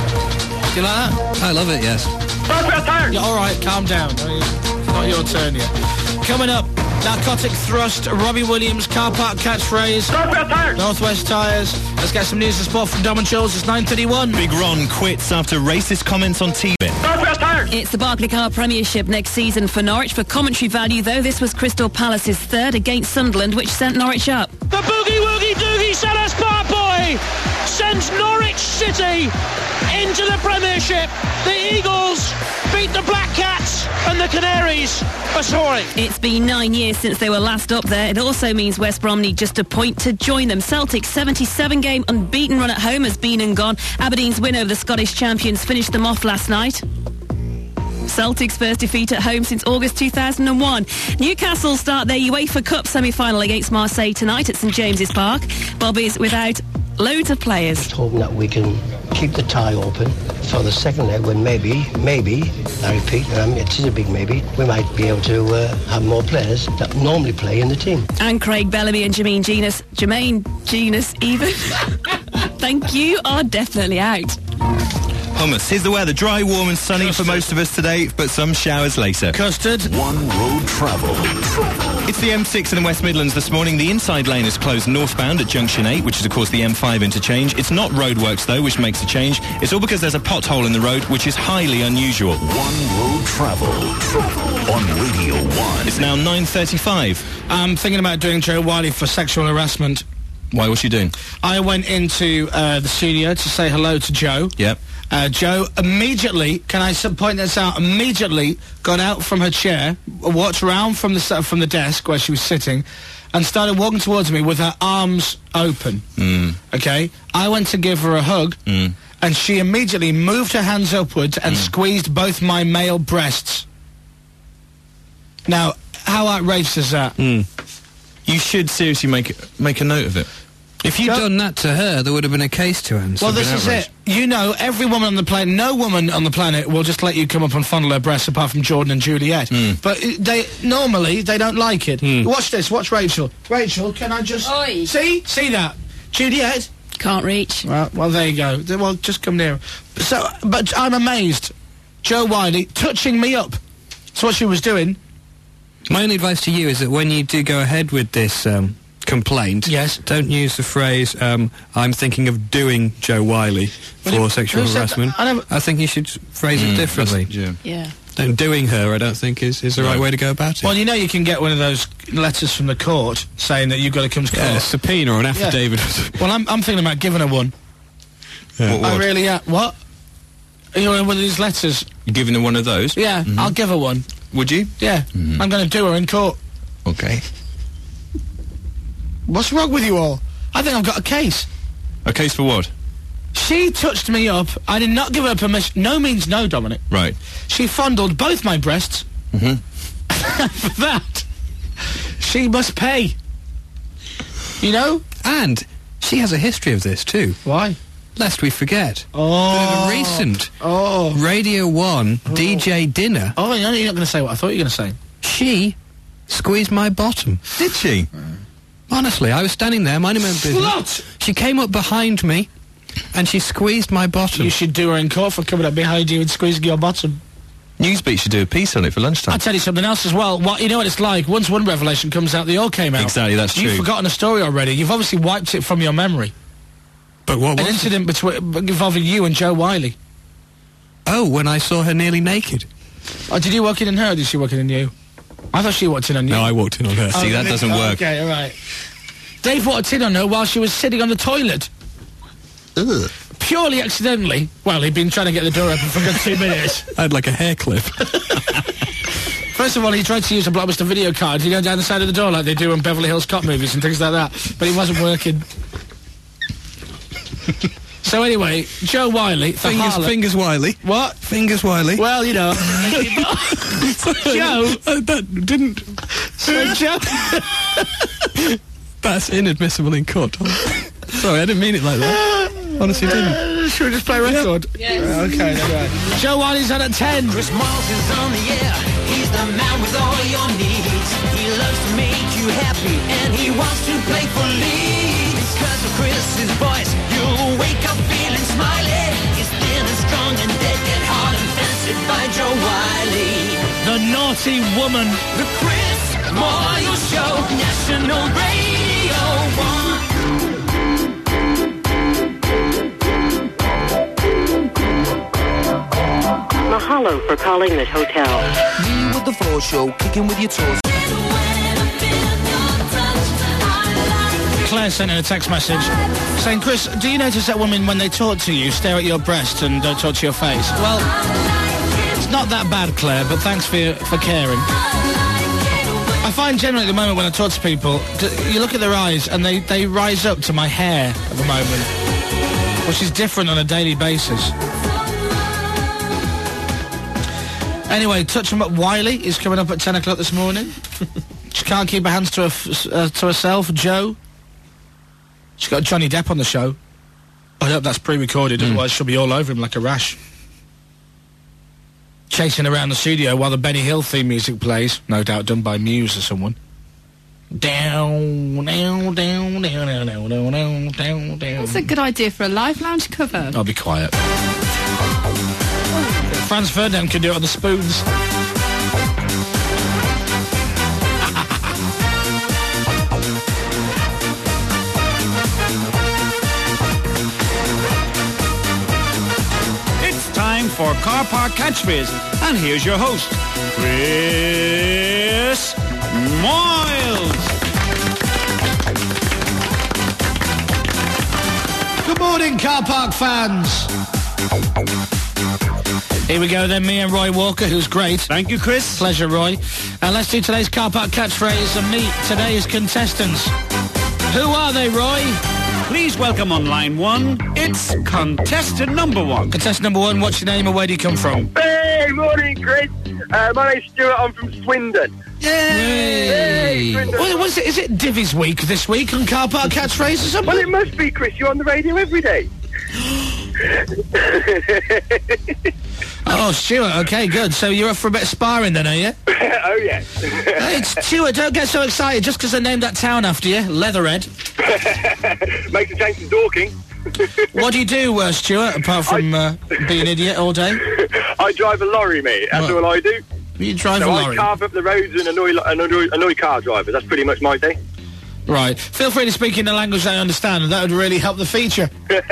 Do you like that? I love it, yes. Northwest Tyres! Yeah, all right, calm down. It's not your turn yet. Coming up, Narcotic Thrust, Robbie Williams, car park catchphrase. Northwest Tyres! Northwest Tyres. Let's get some news and sport from Dom and Jules. It's nine thirty-one. Big Ron quits after racist comments on T V. Northwest Tyres! It's the Barclaycard Premiership next season for Norwich. For commentary value, though, this was Crystal Palace's third against Sunderland, which sent Norwich up. The Boogie Woogie Doogie Sellers Park Boy sends Norwich City into the Premiership. The Eagles beat the Black Cats and the Canaries are soaring. It's been nine years since they were last up there. It also means West Brom need just a point to join them. Celtic's seventy-seven game unbeaten run at home has been and gone. Aberdeen's win over the Scottish champions finished them off last night. Celtic's first defeat at home since August two thousand one. Newcastle start their UEFA Cup semi-final against Marseille tonight at St James's Park. Bobby's without loads of players. Hoping that we can keep the tie open for the second leg when maybe, maybe, I repeat, and it is a big maybe, we might be able to uh, have more players that normally play in the team. And Craig Bellamy and Jermaine Genus, Jermaine Genus even, thank you, are definitely out. Hummus. Here's the weather. Dry, warm and sunny Custard. For most of us today, but some showers later. Custard. One road travel. It's the M six in the West Midlands this morning. The inside lane is closed northbound at Junction eight, which is, of course, the M five interchange. It's not roadworks, though, which makes a change. It's all because there's a pothole in the road, which is highly unusual. One road travel. On Radio one. It's now nine thirty-five. I'm thinking about doing Joe Wiley for sexual harassment. Why? What's she doing? I went into uh, the studio to say hello to Joe. Yep. Uh, Joe immediately, can I s- point this out, immediately got out from her chair, walked around from the s- from the desk where she was sitting, and started walking towards me with her arms open. Mm. Okay? I went to give her a hug, mm. and she immediately moved her hands upwards and mm. squeezed both my male breasts. Now, how outrageous is that? Mm. You should seriously make make a note of it. If you'd Go- done that to her, there would have been a case to answer. Well, this is it. You know, every woman on the planet, no woman on the planet will just let you come up and fondle her breasts apart from Jordan and Juliet. Mm. But uh, they normally, they don't like it. Mm. Watch this, watch Rachel. Rachel, can I just... Oi. See? See that? Juliet? Can't reach. Well, well, there you go. Th- Well, just come near. So, but I'm amazed. Joe Wiley touching me up. That's what she was doing. My only advice to you is that when you do go ahead with this um, complaint, yes, don't use the phrase, um, I'm thinking of doing Joe Wiley for Well, sexual who said harassment. that? I never- I think you should phrase Mm, it differently. Yeah. Yeah. And doing her, I don't think, is, is the No. right way to go about it. Well, you know you can get one of those letters from the court saying that you've got to come to court. Yeah, a subpoena or an Yeah. affidavit. Well, I'm, I'm thinking about giving her one. Yeah. What, I what? really am. What? You know, one of these letters. You giving her one of those? Yeah, Mhm. I'll give her one. Would you? Yeah, Mhm. I'm going to do her in court. Okay. What's wrong with you all? I think I've got a case. A case for what? She touched me up. I did not give her permission. No means no, Dominic. Right. She fondled both my breasts. Mm-hmm. For that, she must pay. You know? And she has a history of this, too. Why? Lest we forget. Oh. The recent Oh. Radio one D J dinner. Oh, you're not going to say what I thought you were going to say. She squeezed my bottom. Did she? Honestly, I was standing there minding my business. Slut! She came up behind me and she squeezed my bottom. You should do her in court for coming up behind you and squeezing your bottom. Newsbeat should do a piece on it for lunchtime. I'll tell you something else as well. What you know what it's like. Once one revelation comes out, they all came out. Exactly, that's You've true. forgotten a story already. You've obviously wiped it from your memory. But what An was incident between involving you and Joe Wiley. it? Oh, when I saw her nearly naked. Oh, did you walk in on her or did she walk in on you? I thought she walked in on you. No, I walked in on her. See, that really? doesn't Oh, work. Okay, all right. Dave walked in on her while she was sitting on the toilet. Ugh. purely accidentally. Well, he'd been trying to get the door open for a good two minutes. I had like a hair clip. First of all, he tried to use a Blockbuster video card, you know, down the side of the door like they do on Beverly Hills Cop movies and things like that, but it wasn't working. So anyway, Joe Wiley, the Fingers, harlot- fingers Wiley. What? Fingers Wiley. Well, you know. Joe. Uh, that didn't... So Joe... That's inadmissible in court. Sorry, I didn't mean it like that. Honestly, didn't. Uh, should we just play a record? Yes. Uh, okay, that's right. Joe Wiley's on at ten. Chris Miles is on the air. He's the man with all your needs. He loves to make you happy and he wants to play for lead. Because of Chris's voice, you'll wake up feeling smiley. He's thin and strong and dead, yet hard and fancied by Joe Wiley. The naughty woman. The Chris Moyle Show, National Radio one. Mahalo for calling this hotel. Me with the floor show, kicking with your toes. Claire sent in a text message saying, Chris, do you notice that women, when they talk to you, stare at your breast and don't talk to your face? Well, it's not that bad, Claire, but thanks for for caring. I find generally at the moment when I talk to people, d- you look at their eyes and they, they rise up to my hair at the moment, which is different on a daily basis. Anyway, Touch 'em Up Wiley is coming up at ten o'clock this morning. She can't keep her hands to, her f- uh, to herself, Joe. She's got Johnny Depp on the show. I hope that's pre-recorded, mm. otherwise she'll be all over him like a rash. Chasing around the studio while the Benny Hill theme music plays, no doubt done by Muse or someone. Down, down, down, down, down, down, down, down, down. That's a good idea for a live lounge cover. I'll be quiet. Franz Ferdinand can do it on the spoons. It's time for Car Park Catchphrase, and here's your host, Chris Moyles. Good morning, Car Park fans. Here we go then, me and Roy Walker, who's great. Thank you, Chris. Pleasure, Roy. And let's do today's Car Park Catchphrase and meet today's contestants. Who are they, Roy? Please welcome on line one, it's contestant number one. Contestant number one, what's your name and where do you come from? Hey, morning, Chris. Uh, my name's Stuart, I'm from Swindon. Yay! Hey, Swindon. What, what is it? Is it Divvy's week this week on Car Park Catchphrase or something? Well, it must be, Chris. You're on the radio every day. Oh, Stuart, okay, good. So you're up for a bit of sparring then, are you? Oh, yeah. Hey, Stuart, don't get so excited just because I named that town after you, Leatherhead. Makes a change from Dorking. What do you do, uh, Stuart, apart from uh, being an idiot all day? I drive a lorry, mate. That's What? all I do. You drive so a lorry? I carve up the roads and annoy, annoy, annoy car drivers. That's pretty much my day. Right. Feel free to speak in a language I understand, and that would really help the feature.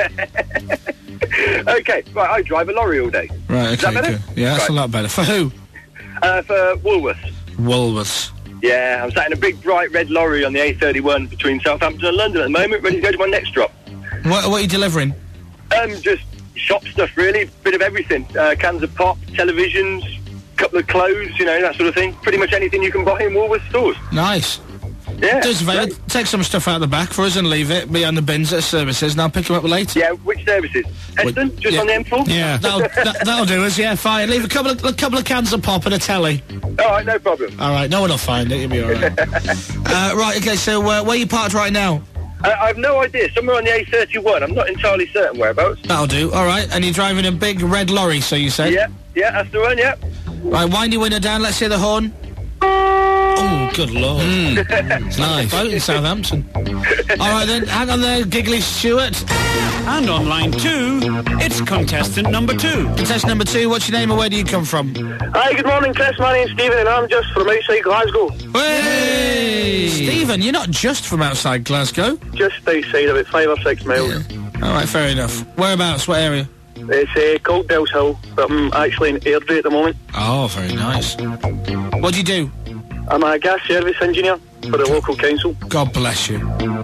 Okay, right, I drive a lorry all day. Right, okay, Is that better? good. Yeah, that's Right. a lot better. For who? Uh, for Woolworths. Woolworths. Yeah, I'm sat in a big, bright red lorry on the A thirty-one between Southampton and London at the moment, ready to go to my next drop. What, what are you delivering? Um, just shop stuff, really. Bit of everything. Uh, cans of pop, televisions, couple of clothes, you know, that sort of thing. Pretty much anything you can buy in Woolworths stores. Nice. Yeah. Do us a favour, take some stuff out the back for us and leave it behind the bins at services, and I'll pick them up later. Yeah, which services? Heston? Just yeah. on the M four? Yeah, that'll, that, that'll do us, yeah, fine. Leave a couple of, a couple of cans of pop and a telly. All right, no problem. All right, no one will find it, you'll be all right. uh, right, okay, so uh, where are you parked right now? Uh, I have no idea. Somewhere on the A thirty-one. I'm not entirely certain whereabouts. That'll do, all right. And you're driving a big red lorry, so you said? Yeah, yeah, that's the one, yeah. Right, wind your window down, let's hear the horn. Oh, good lord. Mm. It's nice. Boat in Southampton. All right then, hang on there, Giggly Stuart. And on line two, it's contestant number two. Contestant number two, what's your name and where do you come from? Hi, good morning, Chris. My name's Stephen and I'm just from outside Glasgow. Hey! Stephen, you're not just from outside Glasgow. Just outside, about five or six miles. Yeah. All right, fair enough. Whereabouts, what area? It's uh, called Dells Hill, but I'm actually in Airdrie at the moment. Oh, very nice. What do you do? I'm a gas service engineer for the local council. God bless you.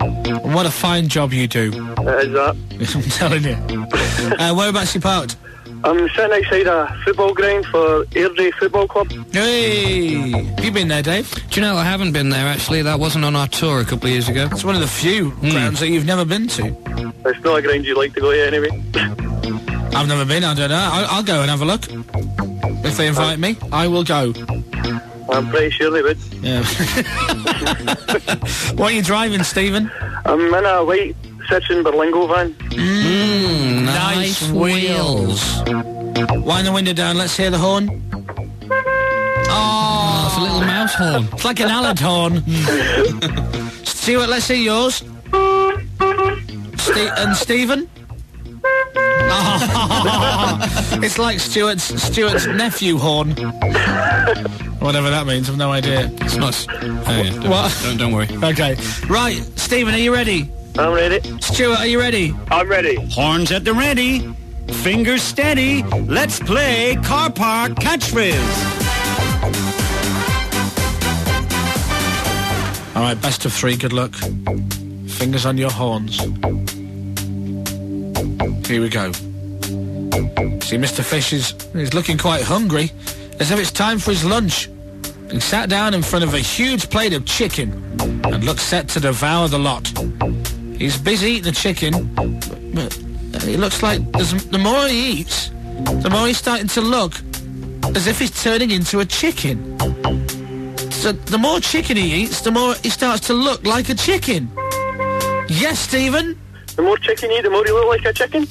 And what a fine job you do. That is that. I'm telling you. uh, whereabouts you parked? I'm sitting outside a football ground for Airdrie Football Club. Hey! Have you been there, Dave? Do you know, I haven't been there, actually. That wasn't on our tour a couple of years ago. It's one of the few mm. grounds that you've never been to. It's not a ground you'd like to go to anyway. I've never been, I don't know. I'll, I'll go and have a look. If they invite me, I will go. I'm pretty sure they would. Yeah. What are you driving, Stephen? I'm in a white Citroen Berlingo van. Mm, nice, nice wheels. Wind the window down, let's hear the horn. Oh, it's a little mouse horn. It's like an Allen horn. Stuart, let's hear yours. Ste- and Stephen? Oh, it's like Stuart's Stuart's nephew horn. Whatever that means, I've no idea. It's not. Oh, yeah, don't, what? Don't, don't worry. Okay. Right, Stephen, are you ready? I'm ready. Stuart, are you ready? I'm ready. Horns at the ready. Fingers steady. Let's play Car Park Catchphrase. All right, best of three, good luck. Fingers on your horns. Here we go. See, Mister Fish is he's looking quite hungry, as if it's time for his lunch. He sat down in front of a huge plate of chicken and looks set to devour the lot. He's busy eating the chicken, but it looks like as, the more he eats, the more he's starting to look as if he's turning into a chicken. So the more chicken he eats, the more he starts to look like a chicken. Yes, Stephen? The more chicken you eat, the more you look like a chicken?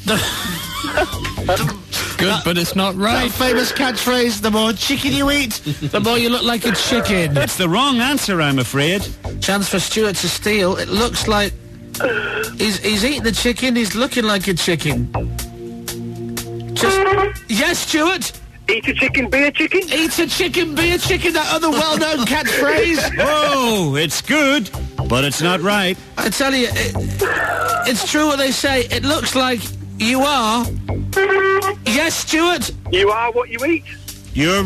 Good, but it's not right. That famous catchphrase, the more chicken you eat, the more you look like a chicken. That's the wrong answer, I'm afraid. Chance for Stuart to steal. It looks like he's, he's eating the chicken, he's looking like a chicken. Just... Yes, Stuart? Eat a chicken, be a chicken? Eat a chicken, be a chicken, that other well-known catchphrase. Oh, it's good, but it's not right. I tell you, it, it's true what they say. It looks like you are... Yes, Stuart? You are what you eat. You're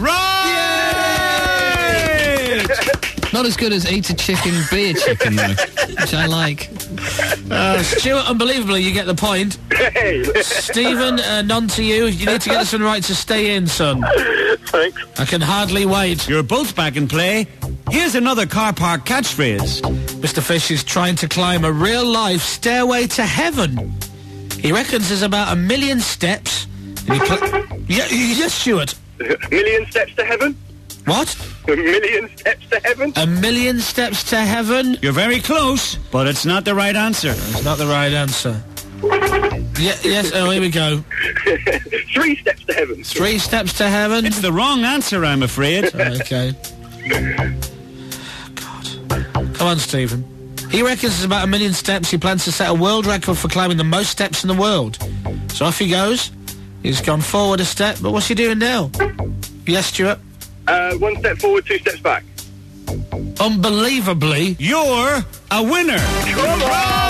right! Not as good as eat a chicken, be a chicken, though, which I like. Uh, Stuart, unbelievably, you get the point. Hey. Stephen, uh, none to you. You need to get this one right to stay in, son. Thanks. I can hardly wait. You're both back in play. Here's another Car Park catchphrase. Mister Fish is trying to climb a real-life stairway to heaven. He reckons there's about a million steps. And he pl- yeah, yes, Stuart. A million steps to heaven? What? A million steps to heaven? A million steps to heaven? You're very close, but it's not the right answer. It's not the right answer. Yeah, yes, oh, here we go. Three steps to heaven. Three steps to heaven? It's the wrong answer, I'm afraid. Okay. God. Come on, Stephen. He reckons there's about a million steps. He plans to set a world record for climbing the most steps in the world. So off he goes. He's gone forward a step, but what's he doing now? Yes, Stuart? Uh, one step forward, two steps back. Unbelievably, you're a winner. Come on!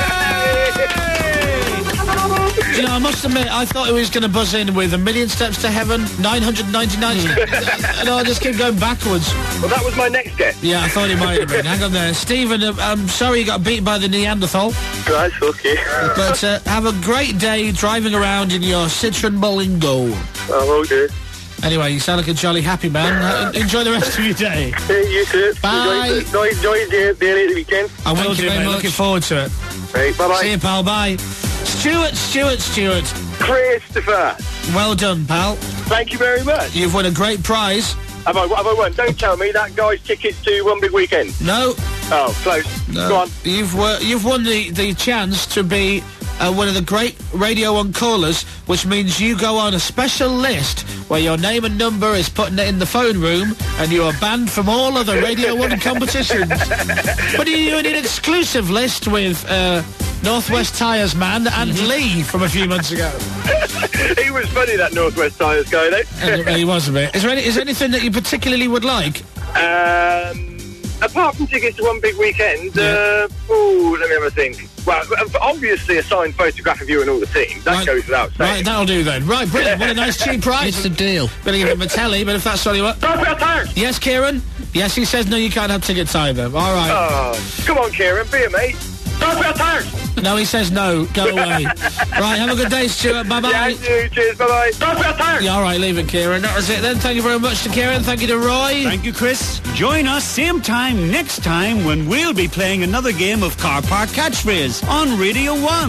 You know, I must admit, I thought he was going to buzz in with a million steps to heaven, nine hundred ninety-nine and I just keep going backwards. Well, that was my next guess. Yeah, I thought he might have been. Hang on there. Stephen, uh, I'm sorry you got beaten by the Neanderthal. That's okay. But uh, have a great day driving around in your Citroen Berlingo. I will do. Anyway, you sound like a jolly happy man. Uh, enjoy the rest of your day. Hey, you too. Bye. Enjoy, enjoy the day of the weekend. I will do, mate. Looking forward to it. Right, bye-bye. See you, pal. Bye. Stuart, Stuart, Stuart. Christopher. Well done, pal. Thank you very much. You've won a great prize. Have I, have I won? Don't tell me that guy's tickets to One Big Weekend. No. Oh, close. No. Go on. You've, uh, you've won the, the chance to be uh, one of the great Radio one callers, which means you go on a special list where your name and number is put in the phone room and you are banned from all other Radio one competitions. But you're in an exclusive list with uh, Northwest Tyres man and mm-hmm. Lee from a few months ago. He was funny, that Northwest Tyres guy, though. He was a bit. Is there, any, is there anything that you particularly would like? Um, apart from tickets to One Big Weekend, Yeah. uh, oh, let me have a think. Well, obviously a signed photograph of you and all the team. That Right. goes without saying. Right, that'll do then. Right, brilliant. What a nice cheap price. It's a deal. Gonna give him a telly, but if that's all you want. Northwest Tyres! Yes, Kieran? Yes, he says no, you can't have tickets either. All right. Oh, come on, Kieran, be a mate. Don't put tires! No, he says no. Go away. Right, have a good day, Stuart. Bye-bye. Yeah, you too. Cheers, bye-bye. Don't put tires! Yeah, all right, leave it, Kieran. That was it then. Thank you very much to Kieran. Thank you to Roy. Thank you, Chris. Join us same time next time when we'll be playing another game of Car Park Catchphrase on Radio one.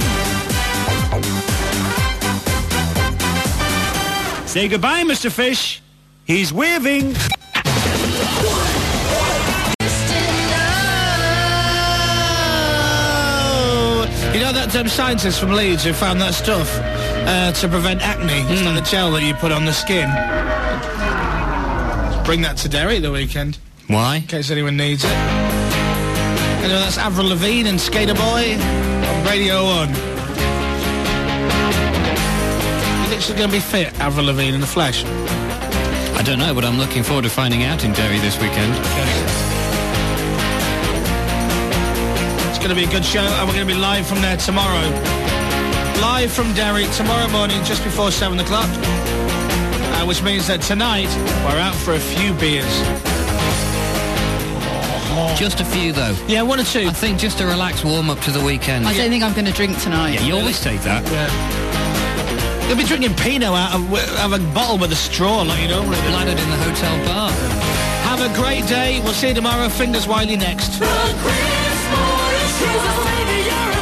Say goodbye, Mister Fish. He's waving. You know that um, scientist from Leeds who found that stuff uh, to prevent acne? It's like the gel that you put on the skin. Bring that to Derry the weekend. Why? In case anyone needs it. Anyway, that's Avril Lavigne and Skater Boy on Radio one. You think she's going to be fit, Avril Lavigne, in the flesh? I don't know, but I'm looking forward to finding out in Derry this weekend. It's going to be a good show, and we're going to be live from there tomorrow. Live from Derry tomorrow morning, just before seven o'clock. Uh, which means that tonight, we're out for a few beers. Just a few, though. Yeah, one or two. I think just a relaxed warm-up to the weekend. I don't think I'm going to drink tonight. Yeah, you always take that. Yeah. You'll be drinking Pinot out of, out of a bottle with a straw, like you normally do. Bladdered in the hotel bar. Have a great day. We'll see you tomorrow. Fingers Wiley next. The Chris Morris Show.